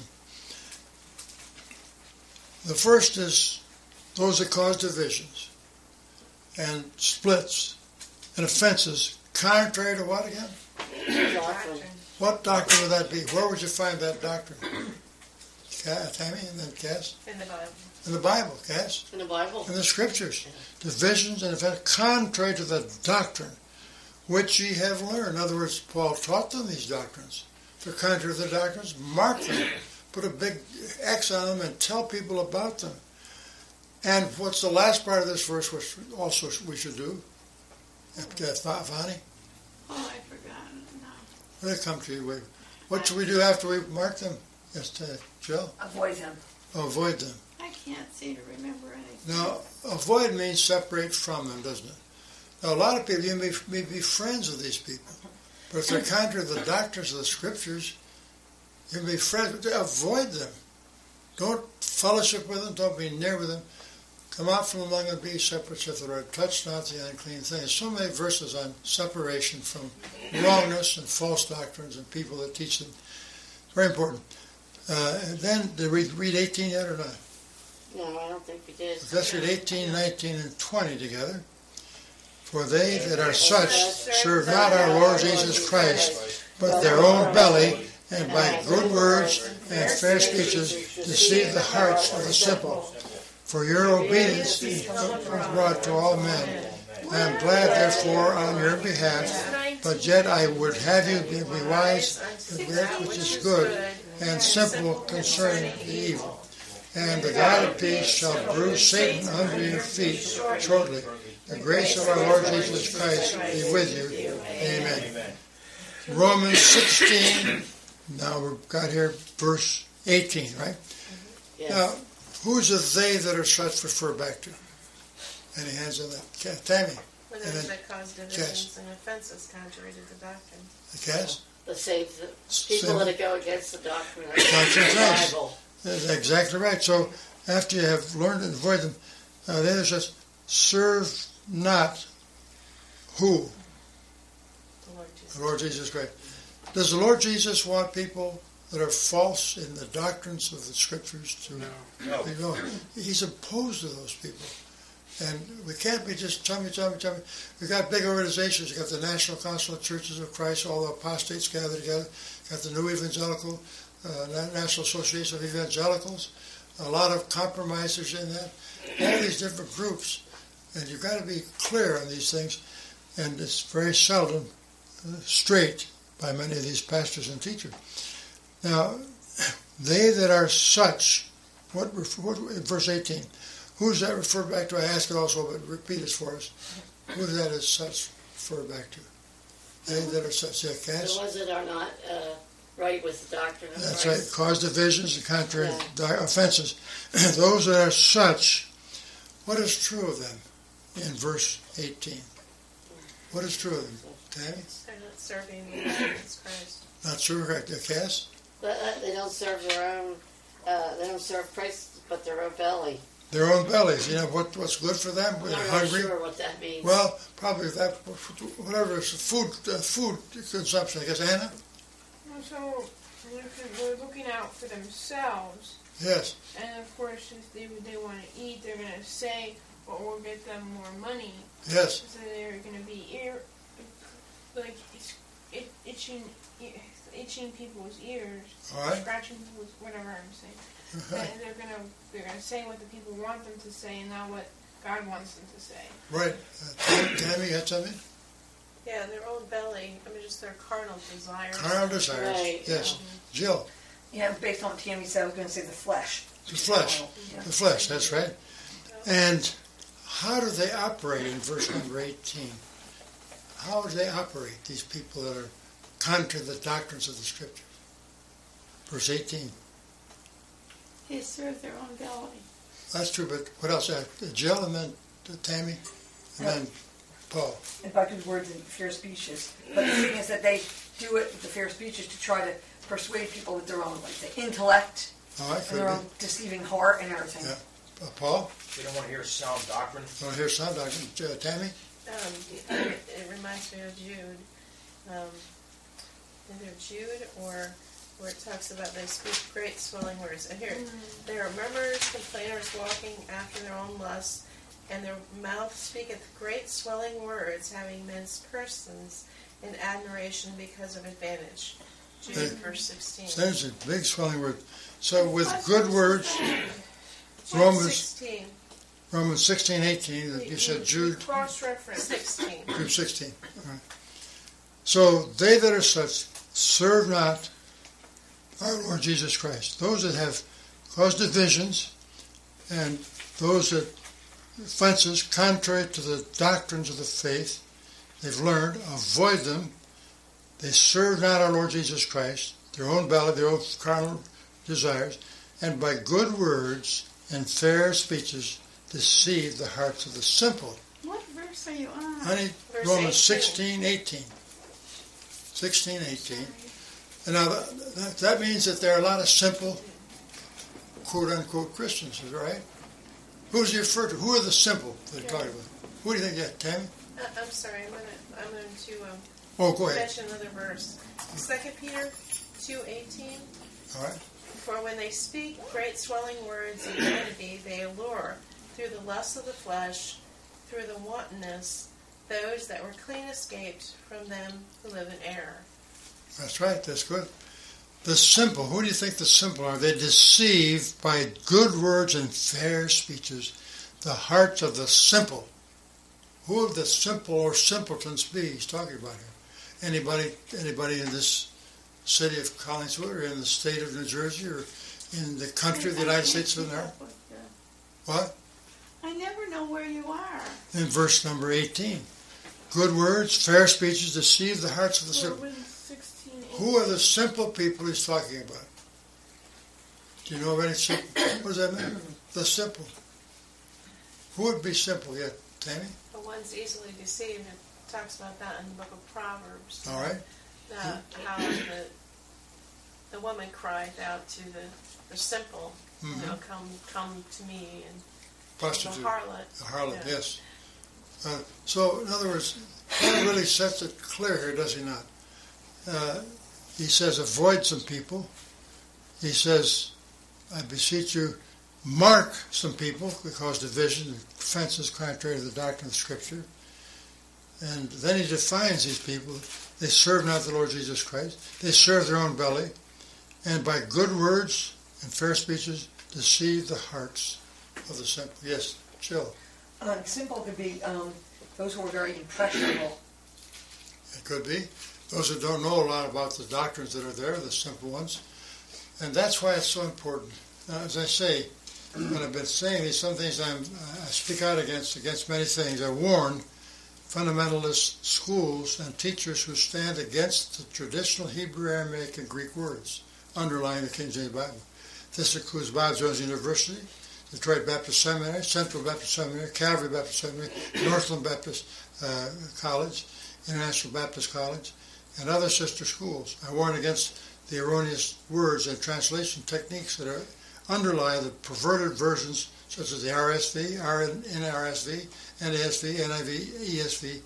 The first is those that cause divisions and splits and offenses, contrary to what again? Doctrine. What doctrine would that be? Where would you find that doctrine? Tammy, and then Cass? In the Bible. In the Bible, Cass? In the Bible. In the Scriptures. Divisions and offenses, contrary to the doctrine which ye have learned. In other words, Paul taught them these doctrines. If they're contrary to the doctrines, mark them. Put a big X on them and tell people about them. And what's the last part of this verse, which also we should do? Fani? Oh, I forgot. No. When they come to you, what should we do after we mark them? Yes, Jill? Avoid them. Avoid them. I can't seem to remember anything. Now, avoid means separate from them, doesn't it? Now, a lot of people, you may be friends with these people, but if they're contrary to the doctrines of the Scriptures, you may be friends. Avoid them. Don't fellowship with them. Don't be near with them. Come out from among them, be separate, saith the Lord. Touch not the unclean thing. There's so many verses on separation from wrongness and false doctrines and people that teach them. Very important. And then, did we read 18 yet or not? No, I don't think we did. Let's read 18, 19, and 20 together. For they that are such serve not our Lord Jesus Christ, but their own belly, and by good words and fair speeches deceive the hearts of the simple. For your obedience is brought to all men. I am glad, therefore, on your behalf, but yet I would have you be wise in that which is good, and simple concerning the evil. And the God of peace shall bruise Satan under your feet shortly. The grace of our Lord Jesus Christ be with you. Amen. Romans 16, now we've got here verse 18, right? Yes. Now, who's the they that are such refer back to? Any hands on that? Tammy? For And those then that cause divisions and offenses contrary to the doctrine. Cass? The people that go against the doctrine of Doctrine the of Christ. Bible. That's exactly right. So after you have learned to avoid them, then it says, serve not who? The Lord Jesus. The Lord Jesus Christ. Does the Lord Jesus want people that are false in the doctrines of the Scriptures to go? He's opposed to those people. And we can't be just chummy. We've got big organizations. You've got the National Council of Churches of Christ, all the apostates gathered together. You've got the New Evangelical, National Association of Evangelicals, a lot of compromisers in that, all these different groups. And you've got to be clear on these things. And it's very seldom straight by many of these pastors and teachers. Now, they that are such, what in verse 18, who does that refer back to? I ask it also, but repeat it for us. Who does that as such refer back to? They that are such, yeah, Cass? The ones that are not right with the doctrine of That's Christ. right, cause divisions and contrary offenses. Those that are such, what is true of them in verse 18? What is true of them? Tammy? They're not serving the Lord Jesus Christ. Not true, right? Cass? But they don't serve their own. They don't serve Christ, but their own belly. Their own bellies. You know what's good for them? I'm They're not hungry. really sure what that means. Well, probably that, whatever is food consumption, I guess. Anna? So they're looking out for themselves. Yes. And of course, if they want to eat, they're going to say what will get them more money. Yes. So they're going to be itching people's ears, All right. scratching people's whatever I'm saying. And they're gonna say what the people want them to say, and not what God wants them to say. Right. Tammy, you had something? Yeah, their own belly. I mean, just their carnal desires. Carnal desires. Right. Yes. Jill. Yeah, based on what Tammy said, I was going to say the flesh. The flesh. Yeah. The flesh, that's right. And how do they operate in verse number 18? How do they operate, these people that are contrary to the doctrines of the Scripture? Verse 18. They serve their own belly. That's true, but what else? Jill, and then Tammy, and then Paul. And by good words and fair speeches. But the thing is that they do it with the fair speeches to try to persuade people with their own, like the intellect, All right, and could their be. own deceiving heart and everything. Yeah. Paul? We don't want to hear sound doctrine. Want to hear sound doctrine? Tammy? It reminds me of Jude. Either Jude or where it talks about they speak great swelling words. And here, they are murmurers, complainers, walking after their own lusts, and their mouth speaketh great swelling words, having men's persons in admiration because of advantage. Jude, verse 16. There's a big swelling word. So with good words, Jude Romans 16. Romans 16, 18, you said Jude. Cross-reference. 16. Jude 16. All right. So they that are such serve not our Lord Jesus Christ. Those that have caused divisions and those that offenses contrary to the doctrines of the faith they've learned, avoid them. They serve not our Lord Jesus Christ, their own belly, their own carnal desires, and by good words and fair speeches deceive the hearts of the simple. What verse are you on? Honey, Verse Romans 18. 16, 18. 16, 18. And now that means that there are a lot of simple, quote-unquote Christians, is that right? Who's he referred to? Who are the simple they're talking about? Who do you think that, Tammy? I'm sorry, I'm going to Oh, go ahead. mention another verse. 2 Peter 2:18. All right. For when they speak great swelling words of vanity, they allure through the lust of the flesh, through the wantonness, those that were clean escaped from them who live in error. That's right. That's good. The simple. Who do you think the simple are? They deceive by good words and fair speeches the hearts of the simple. Who would the simple or simpletons be he's talking about here? Anybody in this city of Collingswood or in the state of New Jersey or in the country of the United States of America? What? I never know where you are. In verse number 18. Good words, fair speeches deceive the hearts of the simple. Romans 16, Who are the simple people he's talking about? Do you know of any simple? What does that mean? The simple. Who would be simple yet, Tammy? The one's easily deceived. It talks about that in the book of Proverbs. All right. How the woman cried out to the simple, come to me, and Prostitute. the harlot. The harlot, Yeah. yes. So, in other words, Paul really sets it clear here, does he not? He says, avoid some people. He says, I beseech you, mark some people because division and offenses contrary to the doctrine of Scripture. And then he defines these people. They serve not the Lord Jesus Christ. They serve their own belly. And by good words and fair speeches deceive the hearts of the simple. Yes, Jill. Simple could be those who are very impressionable. It could be. Those who don't know a lot about the doctrines that are there, the simple ones. And that's why it's so important. As I say, when I've been saying these, some things I speak out against many things. I warn fundamentalist schools and teachers who stand against the traditional Hebrew, Aramaic, and Greek words underlying the King James Bible. This includes Bob Jones University, Detroit Baptist Seminary, Central Baptist Seminary, Calvary Baptist Seminary, Northland Baptist College, International Baptist College, and other sister schools. I warn against the erroneous words and translation techniques that underlie the perverted versions such as the RSV, NRSV, NASV, NIV, ESV,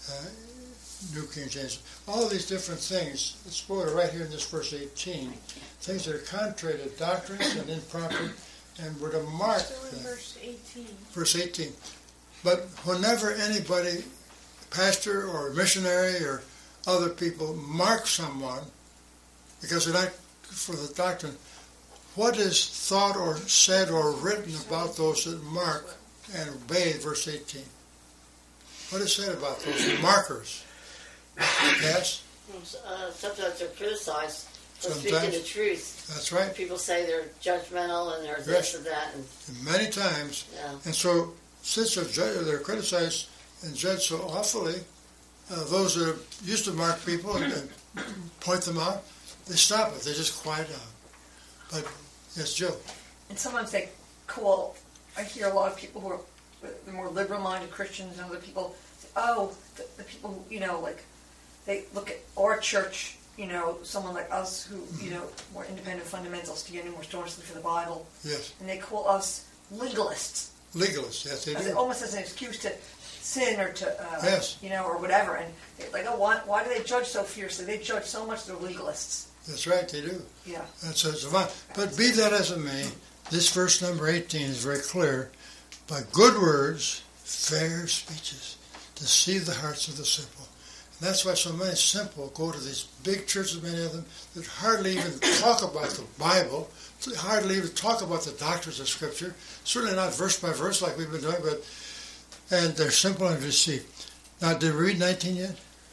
New King James. All of these different things, it's quoted right here in this verse 18, things that are contrary to doctrines and improper, and were to mark them. Verse 18. Verse 18. But whenever anybody, pastor or missionary or other people, mark someone, because they're not for the doctrine, what is thought or said or written about those that mark and obey, verse 18? What is said about those markers? Yes? Sometimes they're criticized for speaking the truth. That's right. People say they're judgmental and they're this and that. And many times. Yeah. And so, since they're criticized and judged so awfully, those that are used to mark people and point them out, they stop it. They just quiet down. But, yes, Jill. And sometimes they call, I hear a lot of people who are the more liberal-minded Christians and other people say, oh, the people who, like, they look at our church, someone like us who, more independent fundamentalists, more staunchly for the Bible. Yes. And they call us legalists. Legalists, yes, they do. Almost as an excuse to sin or to, yes. Or whatever. And they're like, oh, why do they judge so fiercely? They judge so much, they're legalists. That's right, they do. Yeah. That's but be that as it may, this verse number 18 is very clear. By good words, fair speeches, deceive the hearts of the simple. And that's why so many simple go to these big churches, many of them, that hardly even talk about the Bible, hardly even talk about the doctrines of Scripture, certainly not verse by verse like we've been doing, and they're simple and deceived. Now, did we read 19 yet?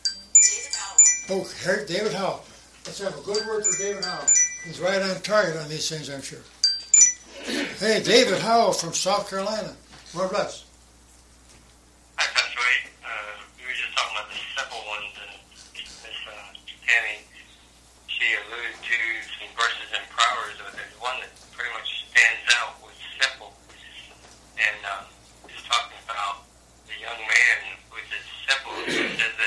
Oh, David Howell. Let's have a good word for David Howell. He's right on target on these things, I'm sure. Hey, David Howell from South Carolina. More bless. Hi, Pastor Wade. We were just talking about the simple ones, and Miss Tammy, she alluded to some verses in Proverbs, but there's one that pretty much stands out with simple, and it's talking about the young man which is simple. It says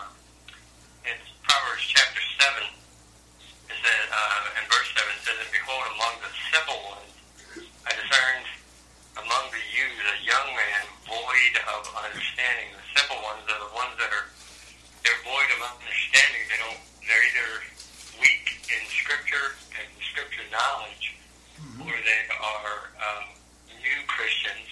it's Proverbs chapter 7. It says, in verse 7, it says, and behold, among the simple ones, I discerned among the youth a young man void of understanding. The simple ones are the ones that they're void of understanding. They're either weak in Scripture and Scripture knowledge, or they are new Christians,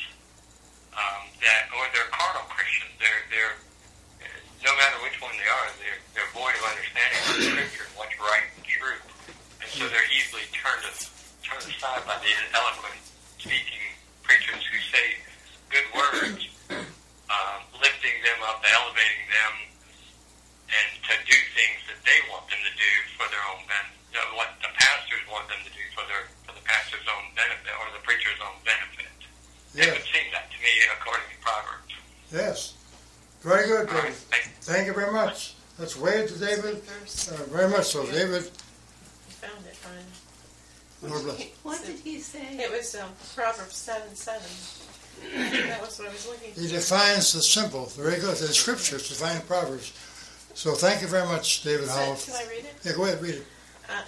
or they're carnal Christians. They're no matter which one they are, they're void of understanding of Scripture and what's right and true, and so they're easily turned aside by these eloquent speaking preachers who say good words, lifting them up, elevating them, and to do things that they want them to do for their own benefit, what the pastors want them to do for the pastor's own benefit or the preacher's own benefit. Yes. It would seem that to me, according to Proverbs. Yes. Very good, David. Right, thank you very much. Let's wave to David. Very much so, David. You found it, Brian. Lord bless. What did he say? It was Proverbs 7:7. That was what I was looking for. He defines the simple. Very good. The Scriptures define Proverbs. So thank you very much, David Howell. Can I read it? Yeah, go ahead, read it.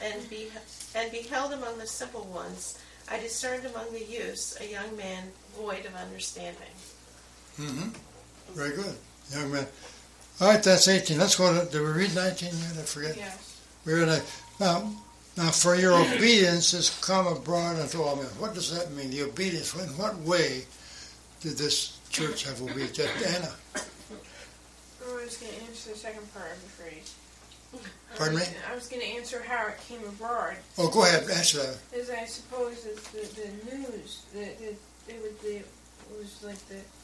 And beheld among the simple ones, I discerned among the youths a young man void of understanding. Mm-hmm. Very good. Young man. All right, that's 18. Let's go to, did we read 19 yet? I forget. Yes. We're in now, for your obedience has come abroad unto all men. What does that mean? The obedience. In what way did this church have obedience? Anna? I was going to answer the second part of the phrase. Pardon me? I was going to answer how it came abroad. Oh, go ahead. Answer that. As I suppose as the news, it was like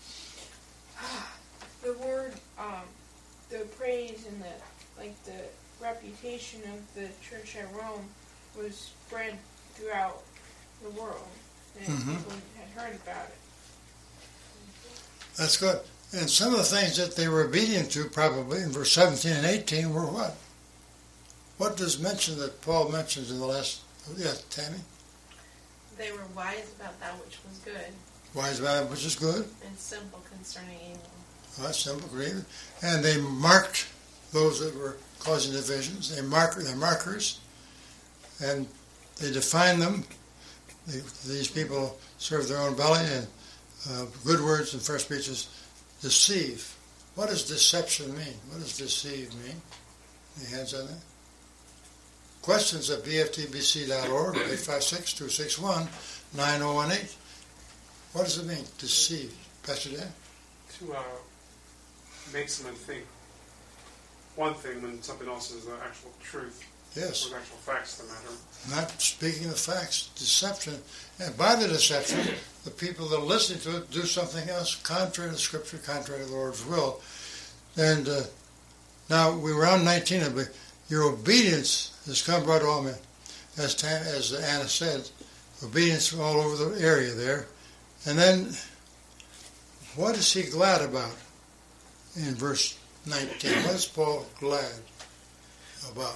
the word, the praise and the reputation of the church at Rome was spread throughout the world, and people had heard about it. That's good. And some of the things that they were obedient to, probably in verse 17 and 18, were what? What does mention that Paul mentions in the last? Yeah, Tammy. They were wise about that which was good. Wise about that which is good. And simple concerning evil. Oh, that's simple, great. And they marked those that were causing divisions. They're markers, and they define them These people serve their own belly, and good words and fair speeches deceive. What does deception mean? What does deceive mean? Any hands on that? Questions at bftbc.org or 856-261-9018. What does it mean, deceive? Pastor Dan? To make someone think one thing when something else is the actual truth. Yes. Or the actual facts of the matter. Not speaking the facts, deception. And by the deception, the people that are listening to it do something else contrary to Scripture, contrary to the Lord's will. And now we're on 19, but your obedience has come, brother, all men. As Anna said, obedience all over the area there. And then, what is he glad about in verse 19? What is Paul glad about?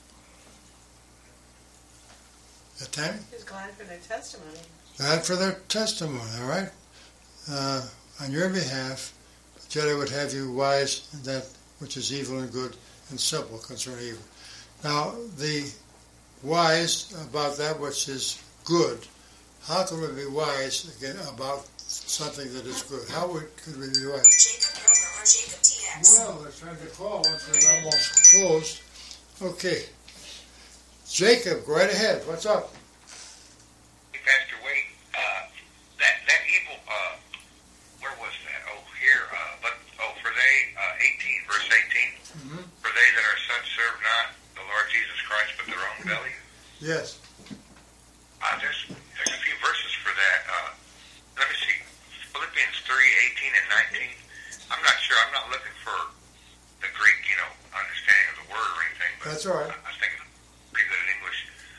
Tammy? He's glad for their testimony. Glad for their testimony, all right? On your behalf, that I would have you wise in that which is evil and good and simple concerning evil. Now, the wise about that which is good. How can we be wise again about something that is good? How could we be wise? Jacob Rover or Jacob TX. Well, they're trying to call once we're almost closed. Okay. Jacob, go right ahead. What's up? Hey, Pastor Wade, that evil, where was that? Oh, here, for they, 18, verse 18, for they that are such serve not the Lord Jesus Christ, but their own belly. Yes. There's a few verses for that. Let me see. Philippians 3:18 and 19. I'm not sure. I'm not looking for the Greek, understanding of the word or anything. But that's all right. I think it's pretty good in English.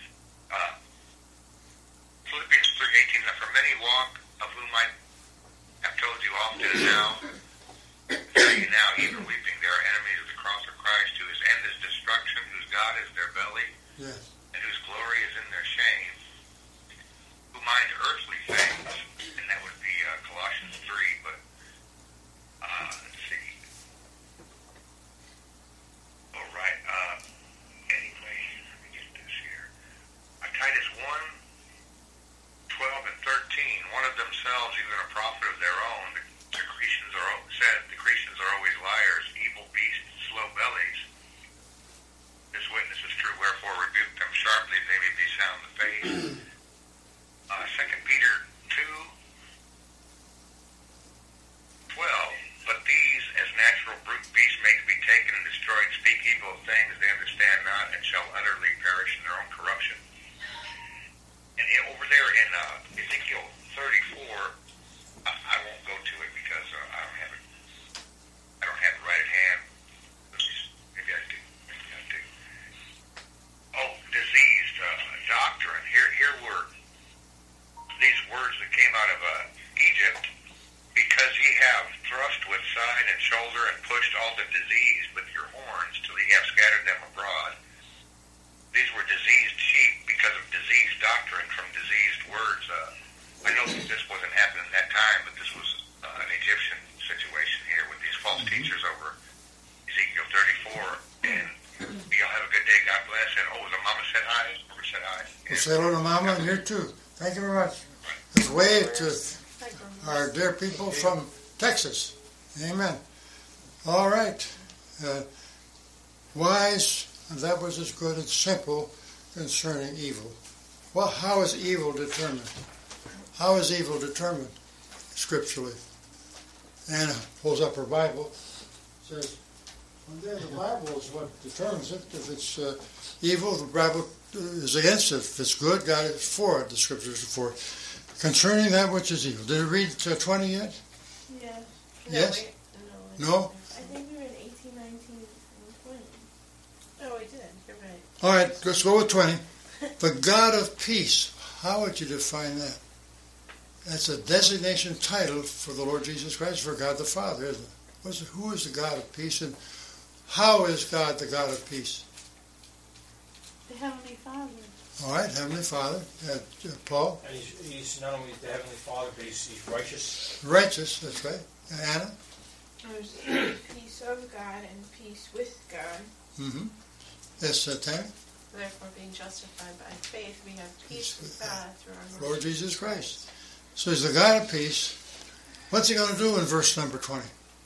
Philippians 3:18. For many walk, of whom I have told you often and now, tell you now, even weeping, they are enemies of the cross of Christ, whose end is destruction, whose God is their belly, yes, and whose glory is in their shame, who mind earthly things, and that would be Colossians 3, but let's see. All right. Anyway, let me get this here. Titus 1:12 and 13. One of themselves, even a prophet of their own. The Grecians are always liars, evil beasts, slow bellies. This witness is true, wherefore rebuke them sharply, they may be sound in the face. 2 Peter 2:12. But these, as natural brute beasts, make to be taken and destroyed, speak evil of things they understand not, and shall utterly perish in their own corruption. And over there in Ezekiel 34, I won't go to it because I don't have it right at hand. Maybe I do. Oh, diseased doctrine. Here were these words that came out of Egypt. Because ye have thrust with side and shoulder and pushed all the disease with your horns till ye have scattered them abroad. These were diseased sheep because of diseased doctrine from diseased words. I know that this wasn't happening at that time, but this was an Egyptian situation here with these false teachers over Ezekiel 34. And y'all have a good day. God bless. And the mama said hi. Mama said hi. Well, say hello to Mama and you too. Thank you very much. Let's wave to our dear people from Texas. Amen. All right. Wise, and that was as good and simple concerning evil. Well, how is evil determined? How is evil determined scripturally? Anna pulls up her Bible, says, well, there the Bible is what determines it. If it's evil, the Bible is against it. If it's good, God is for it. The scriptures are for it. Concerning that which is evil. Did you read 20 yet? Yeah. Yes? No? I think we read 18, 19, and 20. Oh, we did. You're right. All right, let's go with 20. The God of peace. How would you define that? That's a designation title for the Lord Jesus Christ, for God the Father, isn't it? Who is the God of peace, and how is God the God of peace? The Heavenly Father. All right, Heavenly Father. Paul? And he's not only the Heavenly Father, but he's righteous. Righteous, that's right. Anna? There's peace of God and peace with God. Mm-hmm. Yes, Tammy? therefore being justified by faith, we have peace with God through our Lord Jesus Christ. So he's the God of peace. What's he going to do in verse number 20?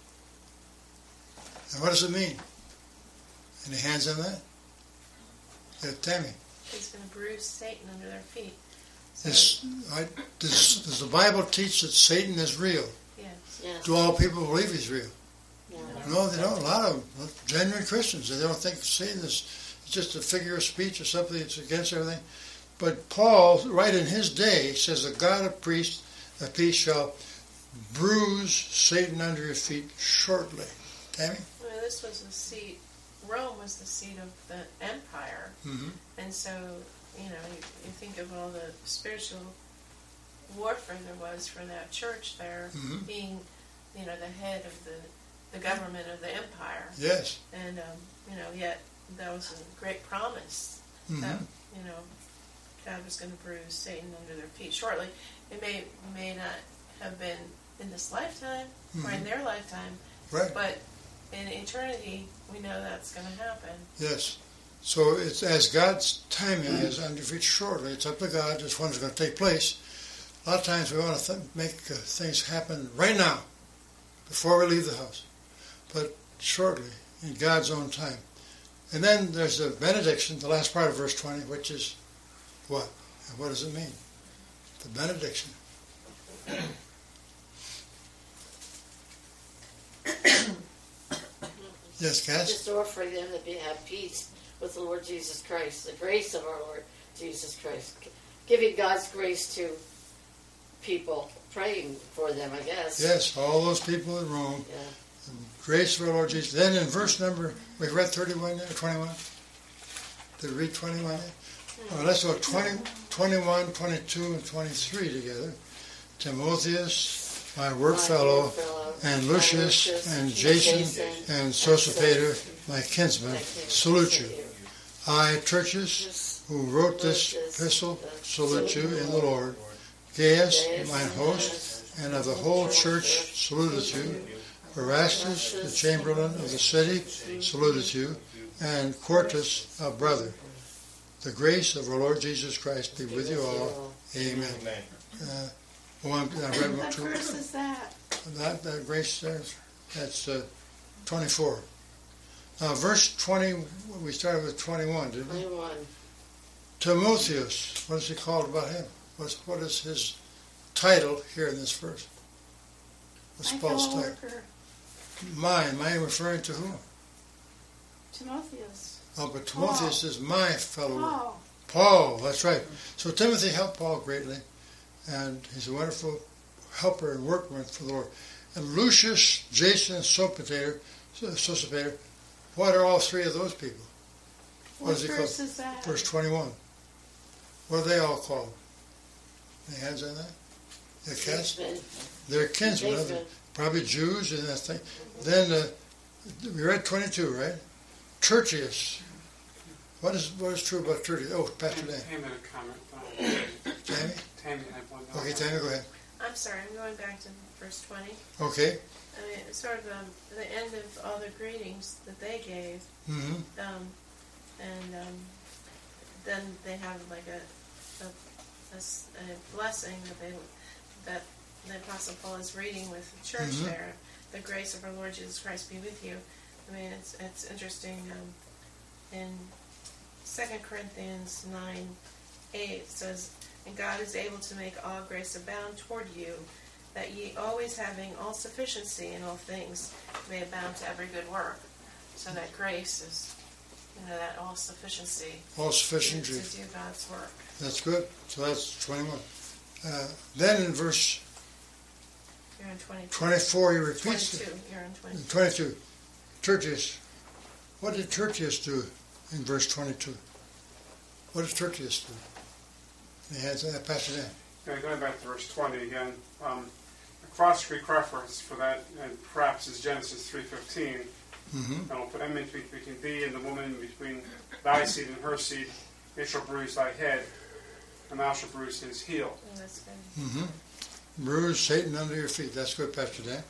And what does it mean? Any hands on that? Yeah, Tammy. He's going to bruise Satan under their feet. So, Does the Bible teach that Satan is real? yes. Do all people believe he's real? No. No, they don't. A lot of them, genuine Christians, they don't think Satan is just a figure of speech or something that's against everything. But Paul, right in his day, says the God of peace shall bruise Satan under your feet shortly. Tammy? Well, this was the seat, Rome was the seat of the empire. Mm-hmm. And so, you think of all the spiritual warfare there was for that church there, mm-hmm. being, the head of the government of the empire. Yes. And, yet that was a great promise mm-hmm. that, God was going to bruise Satan under their feet shortly. It may not have been in this lifetime mm-hmm. or in their lifetime, right. but in eternity, we know that's going to happen. Yes. So it's as God's timing is under feet shortly. It's up to God just when it's going to take place. A lot of times we want to make things happen right now, before we leave the house, but shortly, in God's own time. And then there's the benediction, the last part of verse 20, which is what? And what does it mean? The benediction. Yes, Cass? Just offer them to have peace with the Lord Jesus Christ, the grace of our Lord Jesus Christ. Giving God's grace to people, praying for them, I guess. Yes, all those people in Rome. Yeah. Grace of our Lord Jesus. Then in verse number, we read 31 there, 21? Did we read 21 there? Well, let's go 20, 21, 22, and 23 together. Timotheus, my word fellow, and Lucius, and Jason, and Sosipater, my kinsman, salute you. I, Tertius, who wrote this epistle, salute you in the Lord. Gaius, mine host, and of the whole church, saluteth you. Erastus, the chamberlain of the city, saluteth you. And Quartus, a brother. The grace of our Lord Jesus Christ be with you all. Amen. What verse is that? That grace there, that's 24. Now, verse 20, we started with 21, didn't we? 21. Timotheus, what is he called about him? What is his title here in this verse? What's Paul's title? Worker. Mine referring to whom? Timotheus. Oh, but Timotheus is my fellow worker. Paul, that's right. So Timothy helped Paul greatly, and he's a wonderful helper and workman for the Lord. And Lucius, Jason, and Sosipater, what are all three of those people? What is he verse called? is that? Verse 21. What are they all called? Any hands on that? Yeah, Cass? They're kinsmen, probably Jews and that thing. Then we read 22, right? Tertius. What is true about Tertius? Oh, Pastor Dan. Tammy had a comment. Tammy? Tammy had one. Okay, Tammy, go ahead. I'm sorry, I'm going back to verse 20. Okay. I mean, it's sort of the end of all the greetings that they gave. Mm-hmm. Then they have like a blessing that the Apostle Paul is reading with the church mm-hmm. there. The grace of our Lord Jesus Christ be with you. I mean, it's interesting. In 2 Corinthians 9:8 it says, "And God is able to make all grace abound toward you, that ye always having all sufficiency in all things may abound to every good work." So that grace is, that all sufficiency. All sufficient. To do God's work. That's good. So that's 21. Then in verse You're in 22. 24, he repeats 22. You're in 22. 22. Tertius. What did Tertius do in verse 22? What did Tertius do? He had that passage in. Yeah, going back to verse 20 again. A cross-Greek reference for that, and perhaps, is Genesis 3:15. Mm-hmm. And we'll put enmity between thee and the woman, between thy seed and her seed. It shall bruise thy head, and thou shalt bruise his heel. Oh, that's good. Mm-hmm. Bruise Satan under your feet. That's good, Pastor Dan.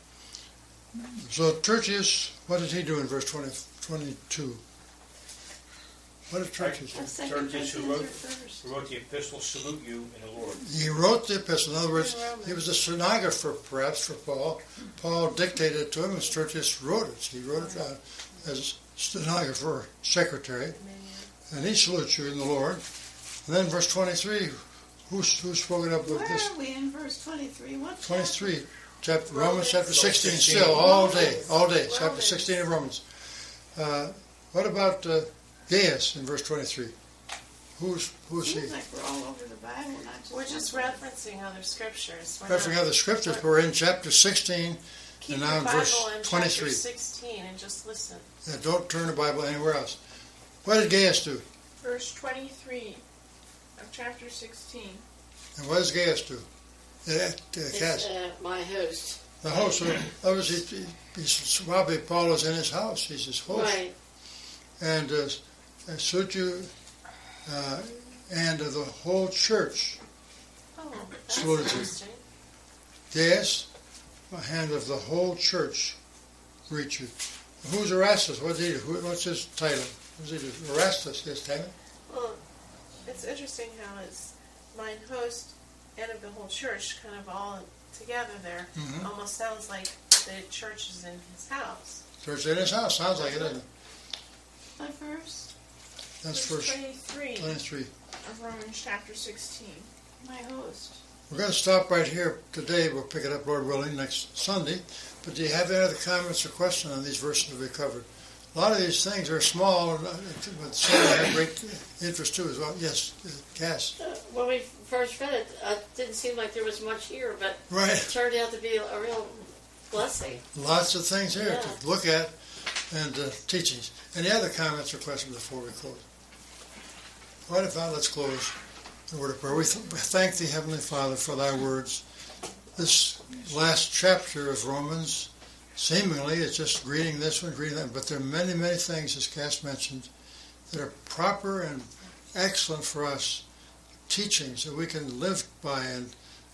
So Tertius, what did he do in verse 22? What are churches? Churches who wrote the epistle salute you in the Lord. He wrote the epistle. In other words, he was a stenographer, perhaps, for Paul. Paul dictated it to him, and Tertius wrote it. He wrote it as stenographer, secretary. And he salutes you in the Lord. And then verse 23, who's spoken up with this? Where are we in verse 23? What 23, Romans chapter 16, still, all day. Chapter 16 of Romans. What about Gaius in verse 23? Who's he? Seems like we're all over the Bible. We're just referencing other scriptures. Referencing other scriptures, but we're in chapter 16 Keep and now in your verse Bible in 23. chapter 16 and just listen. Yeah, don't turn the Bible anywhere else. What did Gaius do? Verse 23 of chapter 16. And what does Gaius do? It's my host. The host. So obviously, he's probably Paul is in his house. He's his host. Right. And salute you and the whole church. Oh, that's Saluted you. interesting. Gaius, the hand of the whole church, greet you. Who's Erastus? What did he do? What's his title? What does he do? Erastus, his title? Well, it's interesting how it's mine host and of the whole church kind of all together there. Mm-hmm. Almost sounds like the church is in his house. Church in his house. Sounds like it, doesn't it? What verse? That's Verse verse 23 of Romans chapter 16. My host. We're going to stop right here today. We'll pick it up, Lord willing, next Sunday. But do you have any other comments or questions on these verses we covered? A lot of these things are small, but some have great interest too as well. Yes, Cass. When we first read it, it didn't seem like there was much here, but Right. it turned out to be a real blessing. Lots of things here Yeah. to look at and teachings. Any other comments or questions before we close? Right about, let's close the word of prayer. We thank thee, Heavenly Father, for thy words. This last chapter of Romans, seemingly it's just greeting this one, greeting that, but there are many, many things, as Cass mentioned, that are proper and excellent for us, teachings that we can live by and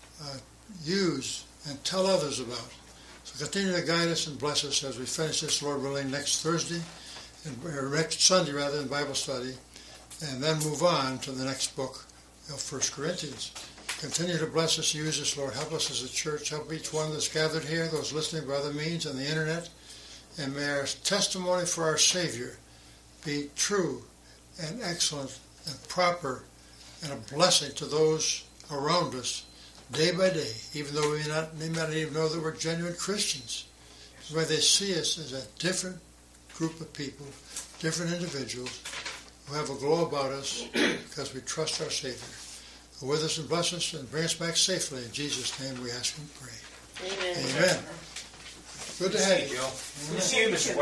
use and tell others about. So continue to guide us and bless us as we finish this, Lord willing, next Thursday, or next Sunday rather, in Bible study, and then move on to the next book of 1 Corinthians. Continue to bless us, use us, Lord. Help us as a church. Help each one that's gathered here, those listening by other means and the internet. And may our testimony for our Savior be true and excellent and proper and a blessing to those around us day by day, even though they may not even know that we're genuine Christians. Where they see us as a different group of people, different individuals who have a glow about us because we trust our Savior. Go with us and bless us and bring us back safely. In Jesus' name we ask and pray. Amen. Amen. Good to have you. Good to see you, Mr.